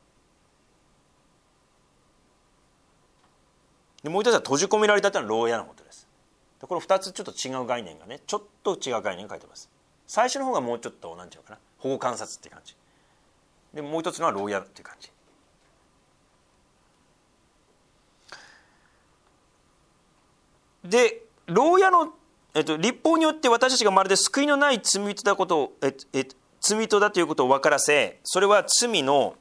で、もう一つは閉じ込められたというのは牢屋のことです。で、この2つちょっと違う概念がね、ちょっと違う概念が書いてます。最初の方がもうちょっと何て言うのかな、保護観察っていう感じ。 でもう一つのは牢屋っていう感じで、牢屋の、律法によって私たちがまるで救いのない罪人だことを、罪人だということを分からせ、それは罪の、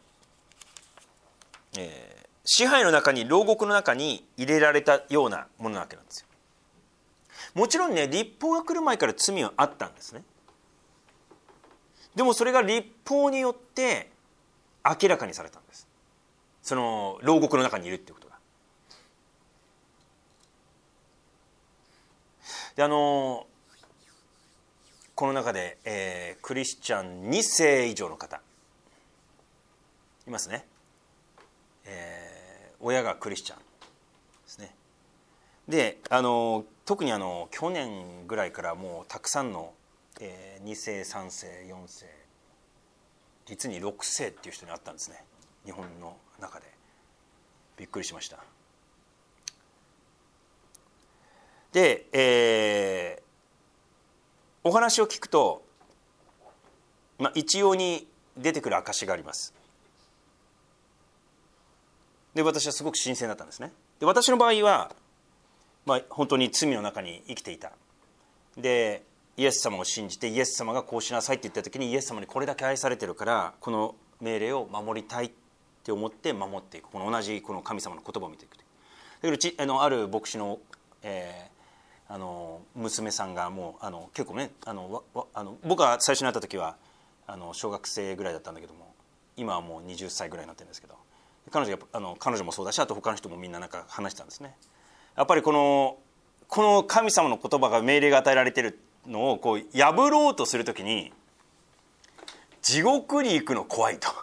支配の中に、牢獄の中に入れられたようなものなわけなんですよ。もちろんね、律法が来る前から罪はあったんですね。でもそれが律法によって明らかにされたんです。その牢獄の中にいるっていうことが。でこの中で、クリスチャン2世以上の方いますね。親がクリスチャンですね。で特に去年ぐらいからもうたくさんの、2世3世4世実に6世っていう人に会ったんですね、日本の中で。びっくりしました。で、お話を聞くと、一様に出てくる証があります。で私はすごく新鮮だったんですね。で私の場合は、本当に罪の中に生きていた。でイエス様を信じて、イエス様がこうしなさいって言った時に、イエス様にこれだけ愛されてるからこの命令を守りたいって思って守っていく、この同じこの神様の言葉を見ていく。だけどある牧師の、娘さんがもう結構ね僕が最初に会った時は小学生ぐらいだったんだけども、今はもう20歳ぐらいになってるんですけど、彼女もそうだし、あと他の人もみんななんか話してたんですね。やっぱりこの神様の言葉が、命令が与えられているのをこう破ろうとするときに、地獄に行くの怖いと。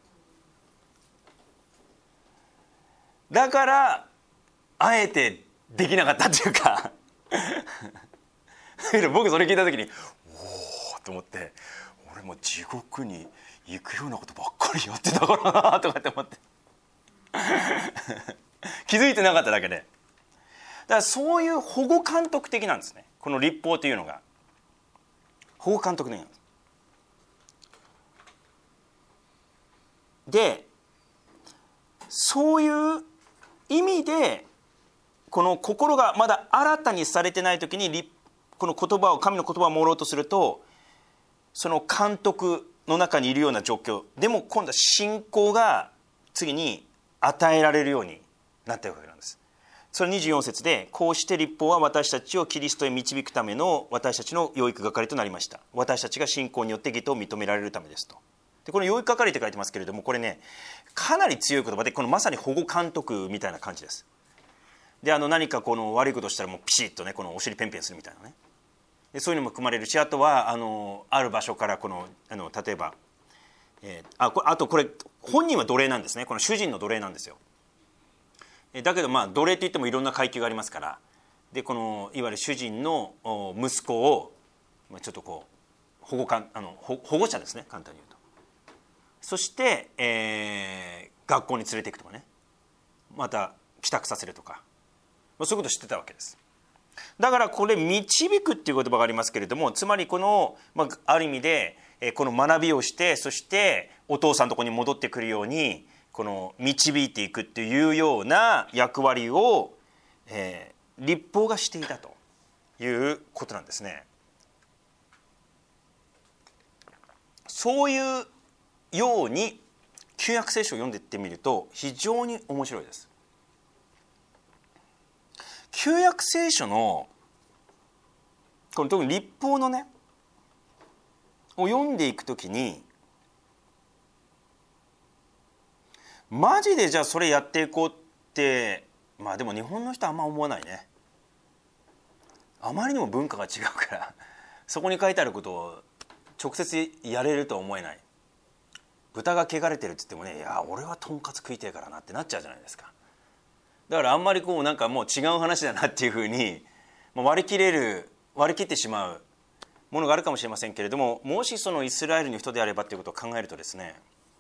だからあえてできなかったっていうかだけど僕それ聞いた時におおと思って、俺も地獄に行くようなことばっかりやってたからなとかって思って気づいてなかっただけで。だからそういう保護監督的なんですね、この律法というのが。保護監督的なんです。でそういう意味で、この心がまだ新たにされてない時にこの言葉を、神の言葉を守ろうとすると、その監督の中にいるような状況でも今度は信仰が次に与えられるようになっているわけなんです。それ24節で、こうして律法は私たちをキリストへ導くための私たちの養育係となりました。私たちが信仰によって義とを認められるためですと。でこの養育係って書いてますけれども、これねかなり強い言葉で、このまさに保護監督みたいな感じです。で何かこの悪いことをしたらもうピシッとね、このお尻ペンペンするみたいなね。でそういうのも含まれるし、あとはある場所からこの例えば、あとこれ本人は奴隷なんですね。この主人の奴隷なんですよ。だけど奴隷って言ってもいろんな階級がありますから、でこのいわゆる主人の息子をちょっとこう保護者ですね、簡単に言うと。そして、学校に連れていくとかね、また帰宅させるとか、そういうことを知ってたわけです。だからこれ導くっていう言葉がありますけれども、つまりこの、ある意味でこの学びをして、そしてお父さんのところに戻ってくるようにこの導いていくっていうような役割を、律法がしていたということなんですね。そういうように旧約聖書を読んでいってみると非常に面白いです。旧約聖書のこの特に律法のねを読んでいくときに、マジでじゃあそれやっていこうって、でも日本の人はあんま思わないね。あまりにも文化が違うからそこに書いてあることを直接やれるとは思えない。豚が汚れてるって言ってもね、いや俺はとんかつ食いてえからなってなっちゃうじゃないですか。だからあんまりこうなんかもう違う話だなっていうふうに割り切ってしまうものがあるかもしれませんけれども、もしそのイスラエルの人であればっていうことを考えるとですね、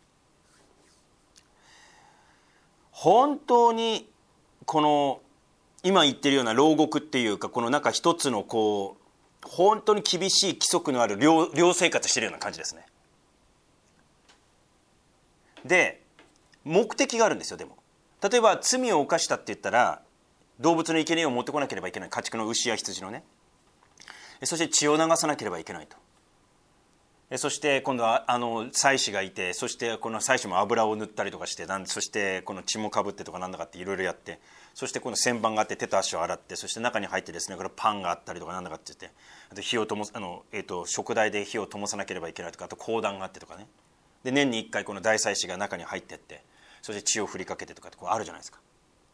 本当にこの今言ってるような牢獄っていうか、この中一つのこう本当に厳しい規則のある寮生活してるような感じですね。 で目的があるんですよ。でも例えば罪を犯したって言ったら動物の生贄を持ってこなければいけない、家畜の牛や羊のね。そして血を流さなければいけないと。そして今度は祭司がいて、そしてこの祭司も油を塗ったりとかして、そしてこの血もかぶってとかなんだかっていろいろやって、そしてこの旋盤があって手と足を洗って、そして中に入ってですね、これパンがあったりとかなんだかって言って、あと火を食台で火を灯さなければいけないとか、あと香壇があってとかね。で年に1回この大祭司が中に入ってって、そして血を振りかけてとかってこうあるじゃないですか。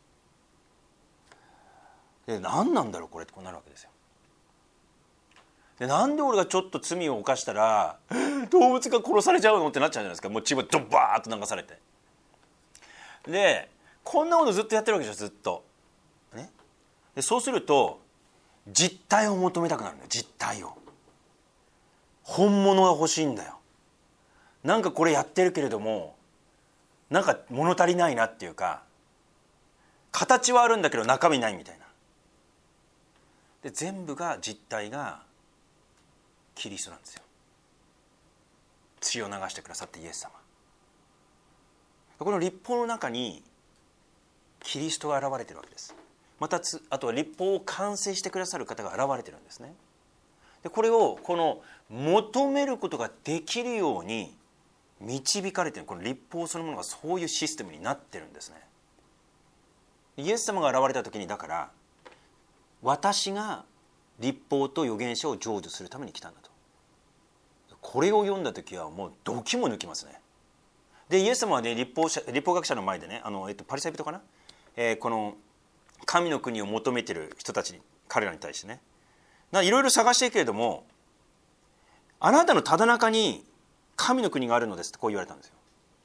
で何なんだろうこれってこうなるわけですよ。でなんで俺がちょっと罪を犯したら動物が殺されちゃうのってなっちゃうじゃないですか。もう血もドバーッと流されて、でこんなことずっとやってるわけでしょ、ずっと、ね、でそうすると実体を求めたくなるんだよ。実体を、本物が欲しいんだよ。なんかこれやってるけれどもなんか物足りないなっていうか、形はあるんだけど中身ないみたいな。で全部が実体がキリストなんですよ。血を流してくださってイエス様。この律法の中にキリストが現れているわけです。またあとは律法を完成してくださる方が現れているんですね。でこれをこの求めることができるように導かれている、この律法そのものがそういうシステムになってるんですね。イエス様が現れた時に、だから私が律法と預言書を成就するために来たんだと。これを読んだ時はもうドキも抜きますね。でイエス様はね、律法学者の前でね、パリサイ人かな、この神の国を求めている人たちに、彼らに対してね、いろいろ探しているけれども、あなたのただ中に神の国があるのですってこう言われたんですよ。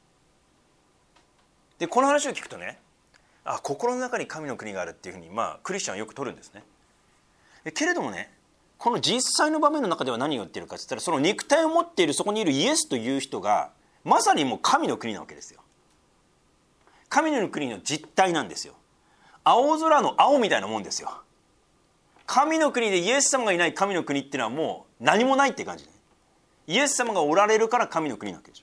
でこの話を聞くとね、心の中に神の国があるっていうふうに、クリスチャンはよく取るんですね。けれどもね、この実際の場面の中では何を言っているかって言ったら、その肉体を持っているそこにいるイエスという人がまさにもう神の国なわけですよ。神の国の実体なんですよ。青空の青みたいなもんですよ。神の国でイエス様がいない神の国っていうのはもう何もないって感じで、イエス様がおられるから神の国なわけでし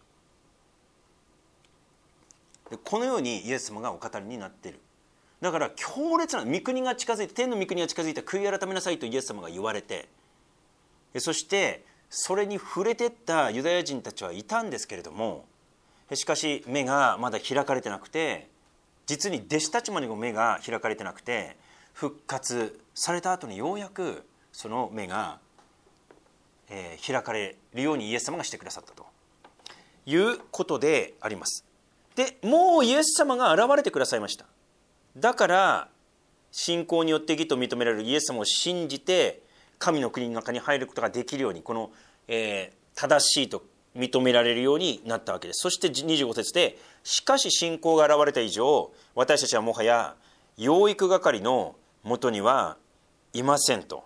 ょ。でこのようにイエス様がお語りになっている。だから強烈な御国が近づいて、天の御国が近づいて悔い改めなさいとイエス様が言われて、そしてそれに触れてったユダヤ人たちはいたんですけれども、しかし目がまだ開かれてなくて、実に弟子たちまでも目が開かれてなくて、復活された後にようやくその目が、開かれるようにイエス様がしてくださったということであります。でもうイエス様が現れてくださいました。だから信仰によって義と認められるイエス様を信じて神の国の中に入ることができるように、この、正しいと認められるようになったわけです。そして25節で、しかし信仰が現れた以上、私たちはもはや養育係のもとにはいませんと。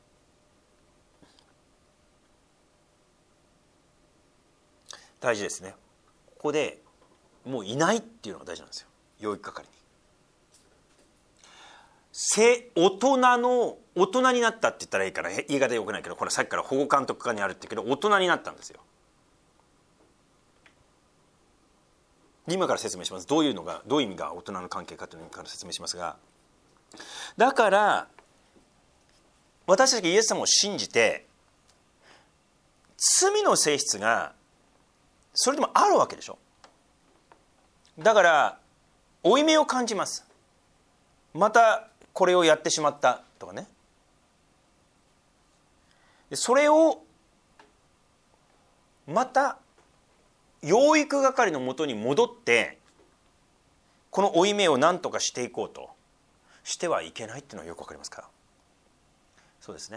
大事ですね。ここでもういないっていうのが大事なんですよ、養育係に。大人になったって言ったらいいから言い方よくないけど、これさっきから保護監督課にあるって言うけど、大人になったんですよ。今から説明します。どういう意味が大人の関係かというのから説明しますが、だから私たちがイエス様を信じて、罪の性質がそれでもあるわけでしょ。だから負い目を感じます。またこれをやってしまったとかね。それをまた養育係のもとに戻って、この負い目を何とかしていこうとしてはいけないっていうのはよくわかりますか。そうですね。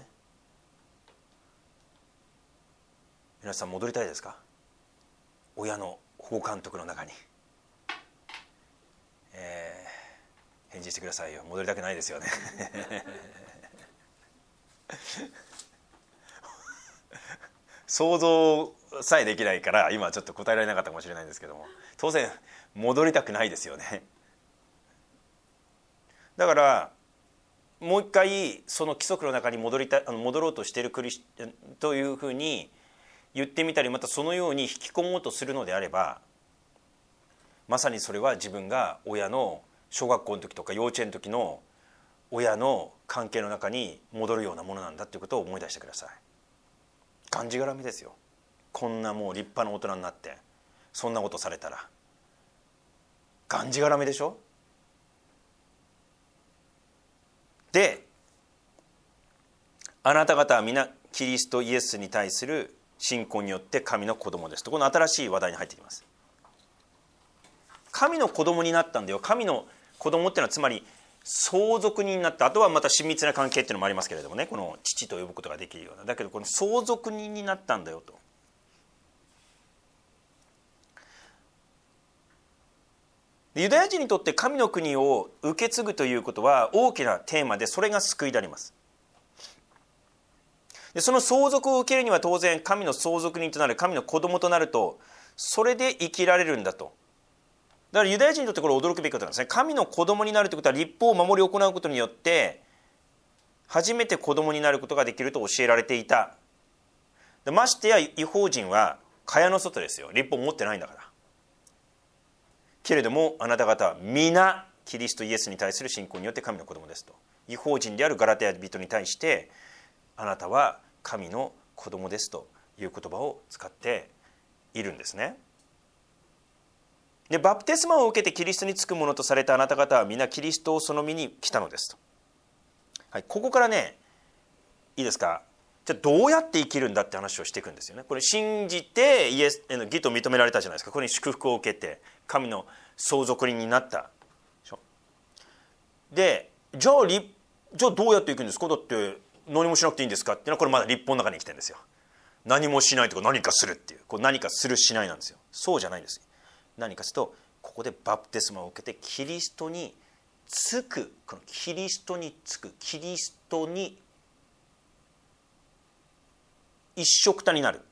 皆さん戻りたいですか。親の保護監督の中に、返事してくださいよ。戻りたくないですよね想像さえできないから今ちょっと答えられなかったかもしれないんですけども、当然戻りたくないですよね。だからもう一回その規則の中に戻ろうとしているというふうに言ってみたり、またそのように引き込もうとするのであれば、 まさにそれは自分が親の小学校の時とか幼稚園の時の親の関係の中に戻るようなものなんだっていうことを思い出してください。がんじがらめですよ。こんなもう立派な大人になってそんなことされたらがんじがらめでしょ。で、あなた方は皆キリストイエスに対する信仰によって神の子供ですと、この新しい話題に入ってきます。神の子供になったんだよ。神の子供っていうのはつまり相続人になった。あとはまた親密な関係っていうのもありますけれどもね、この父と呼ぶことができるような。だけどこの相続人になったんだよと。ユダヤ人にとって神の国を受け継ぐということは大きなテーマで、それが救いであります。でその相続を受けるには当然神の相続人となる、神の子供となると、それで生きられるんだと。だからユダヤ人にとってこれ驚くべきことなんですね。神の子供になるということは律法を守り行うことによって初めて子供になることができると教えられていた。でましてや異邦人は蚊帳の外ですよ。律法を持ってないんだから。けれどもあなた方は皆キリストイエスに対する信仰によって神の子供ですと。異邦人であるガラテヤ人に対してあなたは神の子供ですという言葉を使っているんですね。でバプテスマを受けてキリストにつくものとされたあなた方は皆キリストをその身に来たのですと。はい、ここからね、いいですか。じゃあどうやって生きるんだって話をしていくんですよね。これ信じてイエスへの義と認められたじゃないですか。これに祝福を受けて神の相続人になったで、じゃあどうやっていくんですか。だって何もしなくていいんですかっていうのはこれまだ律法の中に生きてるんですよ。何もしないとか何かするっていう、こう何かするしないなんですよ。そうじゃないんです。何かというとここでバプテスマを受けてキリストにつく、このキリストにつく、キリストに一緒くたになる、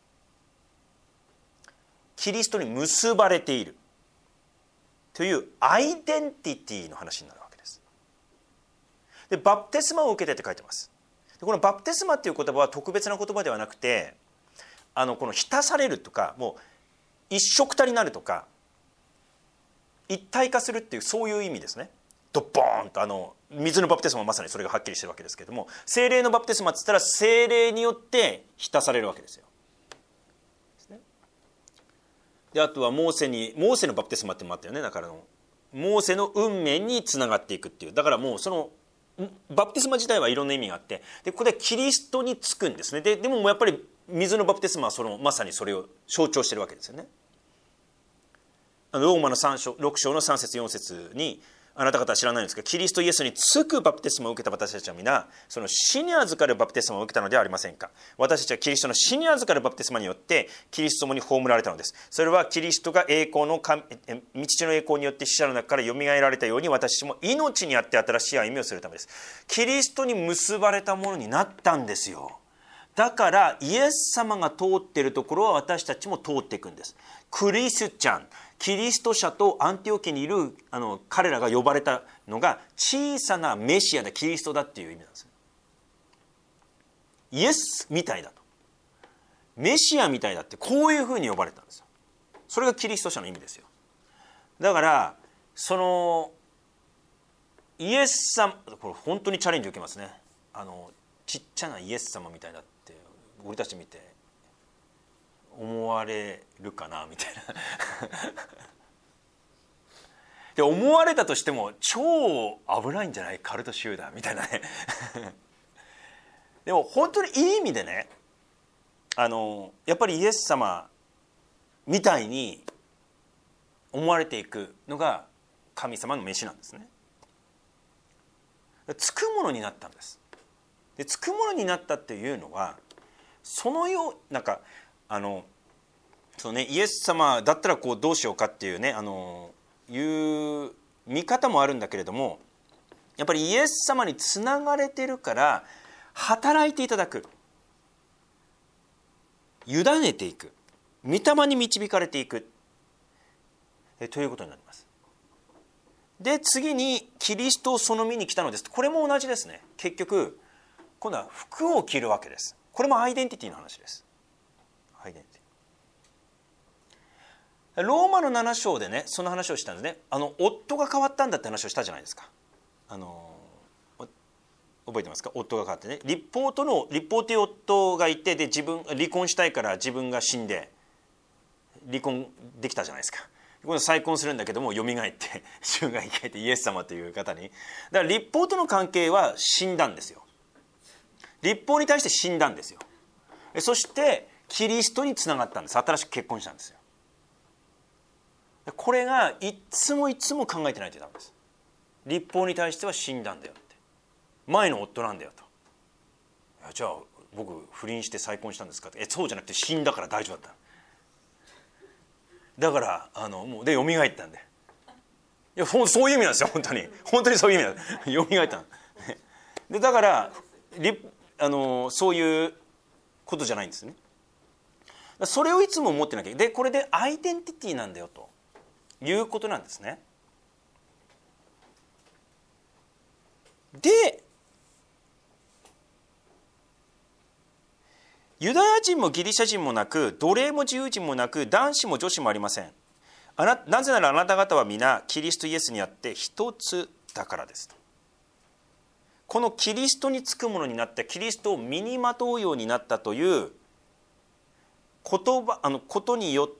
キリストに結ばれているというアイデンティティの話になるわけです。でバプテスマを受けてって書いてます。でこのバプテスマっていう言葉は特別な言葉ではなくて、この浸されるとか、もう一緒くたになるとか一体化するっていう、そういう意味ですね。ドッボーンと水のバプテスマはまさにそれがはっきりしてるわけですけれども、聖霊のバプテスマって言ったら聖霊によって浸されるわけですよ。であとはモーセのバプテスマってのもあったよね。だからモーセの運命につながっていくっていう。だからもうそのバプテスマ自体はいろんな意味があって、でここでキリストにつくんですね。でもやっぱり水のバプテスマはまさにそれを象徴してるわけですよね。ローマの6章の3節4節に、あなた方は知らないんですが、キリストイエスにつくバプテスマを受けた私たちは皆その死に預かるバプテスマを受けたのではありませんか。私たちはキリストの死に預かるバプテスマによってキリストと共に葬られたのです。それはキリストが栄光の御父の栄光によって死者の中からよみがえられたように、私たちも命にあって新しい歩みをするためです。キリストに結ばれたものになったんですよ。だからイエス様が通っているところは私たちも通っていくんです。クリスチャン、キリスト者とアンティオキにいる彼らが呼ばれたのが小さなメシアだ、キリストだっていう意味なんです。イエスみたいだと、メシアみたいだって、こういうふうに呼ばれたんですよ。それがキリスト者の意味ですよ。だからそのイエス様、これ本当にチャレンジ受けますね。ちっちゃなイエス様みたいだって俺たち見て思われるかなみたいなで思われたとしても超危ないんじゃない、カルト集団みたいなねでも本当にいい意味でね、やっぱりイエス様みたいに思われていくのが神様の召しなんですね。つくものになったんです。でつくものになったっていうのはそのようなんかそうね、イエス様だったらこうどうしようかっていうねいう見方もあるんだけれども、やっぱりイエス様につながれてるから働いていただく、委ねていく、御霊に導かれていくということになります。で次にキリストをその身に来たのです。これも同じですね。結局今度は服を着るわけです。これもアイデンティティの話です。アイデンティテローマの7章でねその話をしたんですね。夫が変わったんだって話をしたじゃないですか。覚えてますか？夫が変わってね、立法という夫がいて、で離婚したいから自分が死んで離婚できたじゃないですか。今度再婚するんだけども蘇って主が生きてイエス様という方に、だから立法との関係は死んだんですよ。立法に対して死んだんですよ。そしてキリストにつながったんです。新しく結婚したんですよ。これがいつも考えてないとダメです。立法に対しては死んだんだよって、前の夫なんだよと。じゃあ僕不倫して再婚したんですかって。そうじゃなくて死んだから大丈夫だった。だからもうで蘇ったんで、いやそういう意味なんですよ。本当にそういう意味なんです。蘇ったんで、だからそういうことじゃないんですね。それをいつも思ってなきゃ。でこれでアイデンティティなんだよということなんですね。でユダヤ人もギリシャ人もなく、奴隷も自由人もなく、男子も女子もありません。なぜならあなた方は皆キリストイエスにあって一つだからですと。このキリストにつくものになった、キリストを身にまとうようになったということによって、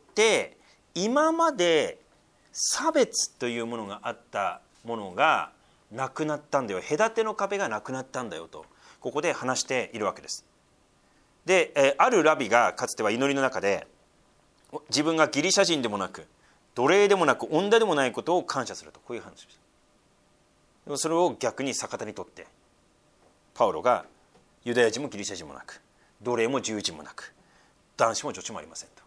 今まで差別というものがあったものがなくなったんだよ、隔ての壁がなくなったんだよと、ここで話しているわけです。で、あるラビがかつては祈りの中で、自分がギリシャ人でもなく奴隷でもなく女でもないことを感謝すると、こういう話をした。でもそれを逆に逆手にとってパウロがユダヤ人もギリシャ人もなく、奴隷も自由人もなく、男子も女子もありませんと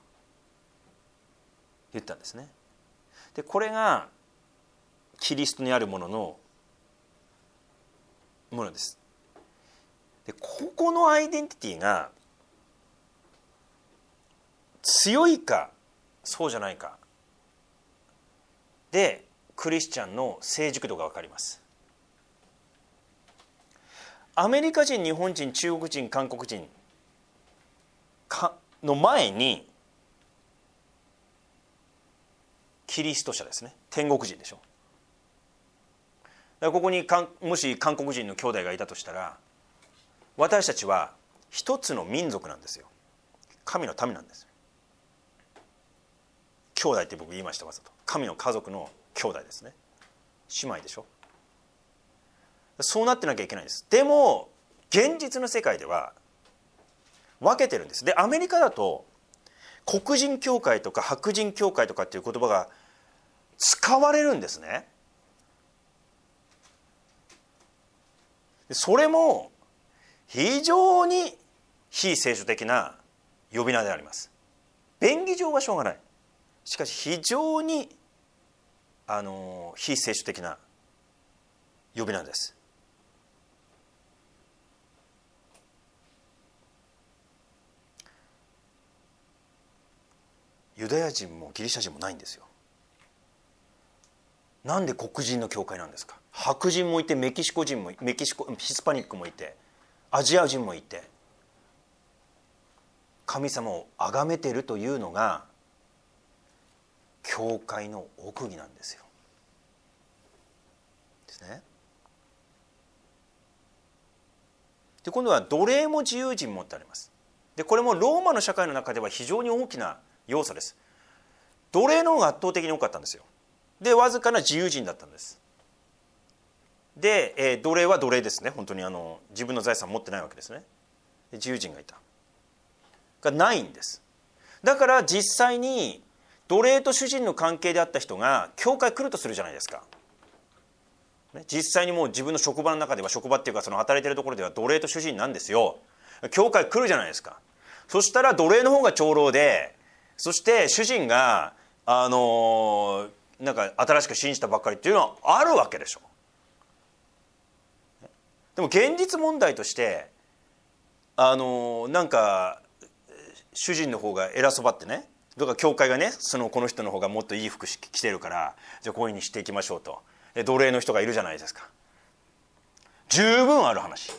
言ったんですね。でこれがキリストにあるものです。でここのアイデンティティが強いかそうじゃないかでクリスチャンの成熟度が分かります。アメリカ人、日本人、中国人、韓国人の前にキリスト者ですね、天国人でしょ。だからここにもし韓国人の兄弟がいたとしたら、私たちは一つの民族なんですよ。神の民なんですよ。兄弟って僕言いました、わざと。神の家族の兄弟ですね。姉妹でしょ。そうなってなきゃいけないんです。でも現実の世界では分けてるんです。でアメリカだと黒人教会とか白人教会とかっていう言葉が使われるんですね。それも非常に非聖書的な呼び名であります。便宜上はしょうがない。しかし非常に非聖書的な呼び名です。ユダヤ人もギリシャ人もないんですよ。なんで黒人の教会なんですか。白人もいてヒスパニックもいてアジア人もいて、神様を崇めているというのが教会の奥義なんですよ。ですね。で今度は奴隷も自由人もってあります。でこれもローマの社会の中では非常に大きな要素です。奴隷の方が圧倒的に多かったんですよ。でわずかな自由人だったんです。で、奴隷は奴隷ですね。本当に自分の財産を持ってないわけですね。で自由人がいたがないんです。だから実際に奴隷と主人の関係であった人が教会来るとするじゃないですか。実際にもう自分の職場の中では、職場っていうかその働いてるところでは奴隷と主人なんですよ。教会来るじゃないですか。そしたら奴隷の方が長老で、そして主人がなんか新しく信じたばっかりっていうのはあるわけでしょ。でも現実問題としてなんか主人の方が偉そばってね、だから教会がねこの人の方がもっといい服着てるからじゃあこういうふうにしていきましょうと。奴隷の人がいるじゃないですか。十分ある話。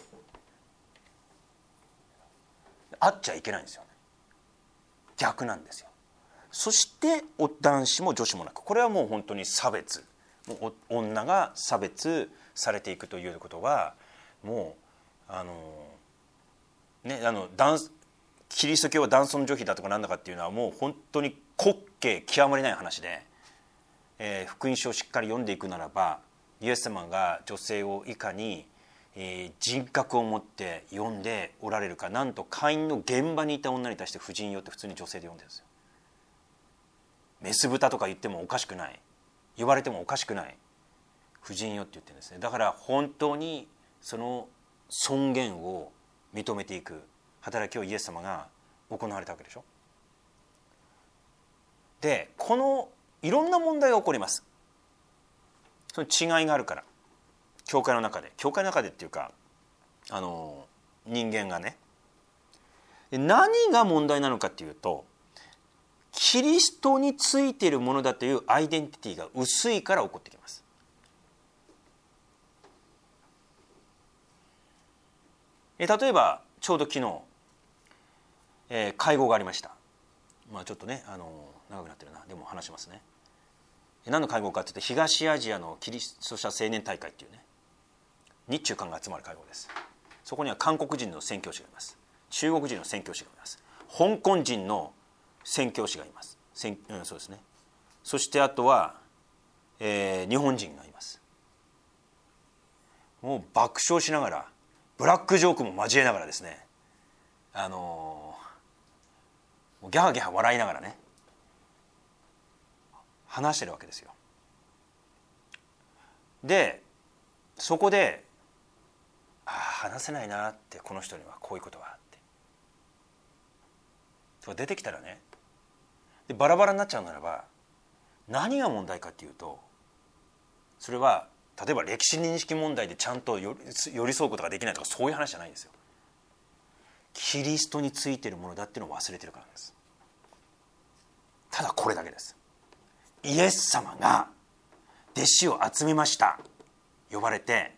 あっちゃいけないんですよね。逆なんですよ。 そして男子も女子もなく、これはもう本当に差別、もう女が差別されていくということは、もうキリスト教は男尊女卑だとかなんだかっていうのはもう本当に滑稽極まりない話で、福音書をしっかり読んでいくならば、イエス様が女性をいかに、人格を持って呼んでおられるか。なんとカインの現場にいた女に対して婦人よって普通に女性で呼んでるんですよ。メス豚とか言ってもおかしくない、言われてもおかしくない婦人よって言ってるんですね。だから本当にその尊厳を認めていく働きをイエス様が行われたわけでしょ。でこのいろんな問題が起こります。その違いがあるから、教会の中でっていうか人間がね。何が問題なのかっていうと、キリストについているものだというアイデンティティが薄いから起こってきます。例えばちょうど昨日、会合がありました。ちょっとね長くなってるな、でも話しますね。何の会合かというと、東アジアのキリスト者青年大会っていうね、日中韓が集まる会合です。そこには韓国人の宣教師がいます、中国人の宣教師がいます、香港人の宣教師がいます、そうですね。そしてあとは、日本人がいます。もう爆笑しながら、ブラックジョークも交えながらですね、ギャハギャハ笑いながらね話してるわけですよ。でそこで話せないなって、この人にはこういうことはって出てきたらね、でバラバラになっちゃうならば何が問題かっていうと、それは例えば歴史認識問題でちゃんと寄り添うことができないとか、そういう話じゃないんですよ。キリストについているものだっていうのを忘れてるからなんです。ただこれだけです。イエス様が弟子を集めました、呼ばれて、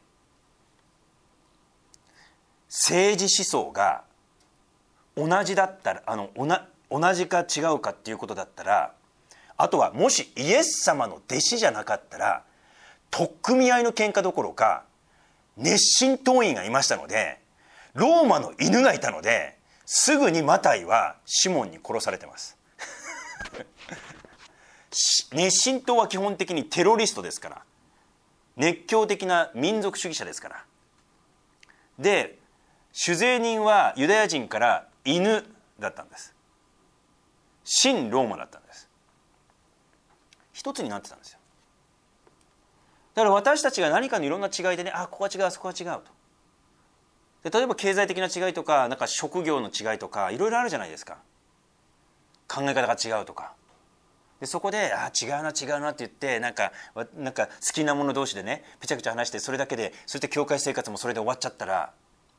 政治思想が同じだったら同じか違うかっていうことだったら、あとはもしイエス様の弟子じゃなかったら取っ組み合いの喧嘩どころか熱心党員がいましたので、ローマの犬がいたので、すぐにマタイはシモンに殺されてます熱心党は基本的にテロリストですから、熱狂的な民族主義者ですから。で酒税人はユダヤ人から犬だったんです。親ローマだったんです。一つになってたんですよ。だから私たちが何かのいろんな違いでね、ここは違う、そこは違うと。で例えば経済的な違いとか、なんか職業の違いとかいろいろあるじゃないですか。考え方が違うとか。でそこで違うなって言って、なんか好きな者同士でねぺちゃくちゃ話して、それだけで、そして教会生活もそれで終わっちゃったら、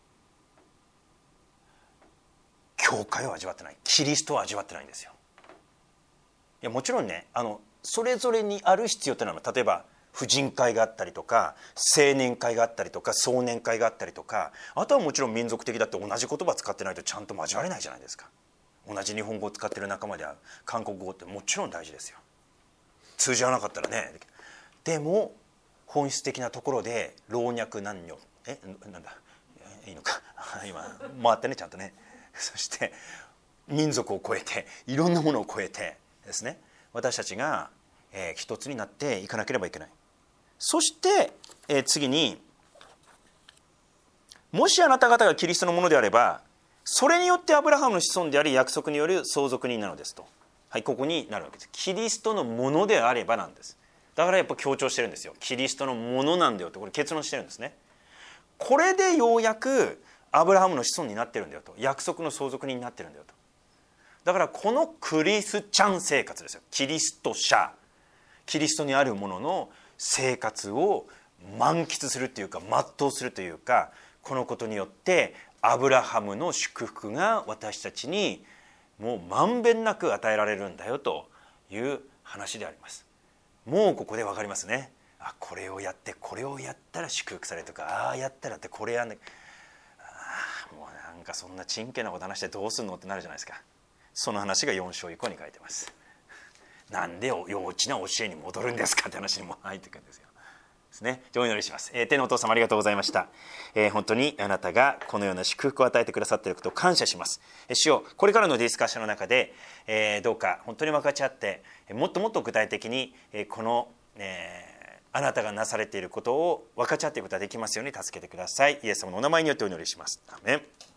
教会を味わってない、キリストを味わってないんですよ。いやもちろんね、それぞれにある必要っていうのは、例えば婦人会があったりとか、青年会があったりとか、壮年会があったりとか、あとはもちろん民族的だって同じ言葉使ってないとちゃんと交われないじゃないですか。同じ日本語を使ってる仲間である韓国語ってもちろん大事ですよ。通じ合わなかったらね。でも本質的なところで老若男女、なんだいいのか今回ってね、ちゃんとね。そして民族を超えて、いろんなものを超えてですね、私たちが、一つになっていかなければいけない。そして、次に、もしあなた方がキリストのものであれば、それによってアブラハムの子孫であり、約束による相続人なのですと。はい、ここになるわけです。キリストのものであればなんです。だからやっぱ強調してるんですよ。キリストのものなんだよと、これ結論してるんですね。これでようやくアブラハムの子孫になってるんだよと、約束の相続人になってるんだよと。だからこのクリスチャン生活ですよ。キリスト者、キリストにあるものの生活を満喫するというか、全うするというか、このことによってアブラハムの祝福が私たちにもうまんべんなく与えられるんだよという話であります。もうここで分かりますね。これをやってこれをやったら祝福されるとか、やったらってこれやんね、もうなんかそんなちんけなこと話してどうすんのってなるじゃないですか。その話が4章以降に書いてますなんで幼稚な教えに戻るんですかって話にも入ってくるんですよ。ですね。お祈りします。天のお父様ありがとうございました。本当にあなたがこのような祝福を与えてくださっていることを感謝します。主よ、これからのディスカッションの中で、どうか本当に分かち合ってもっともっと具体的にこの、あなたがなされていることを分かち合っていくことができますように助けてください。イエス様のお名前によってお祈りします。アーメン。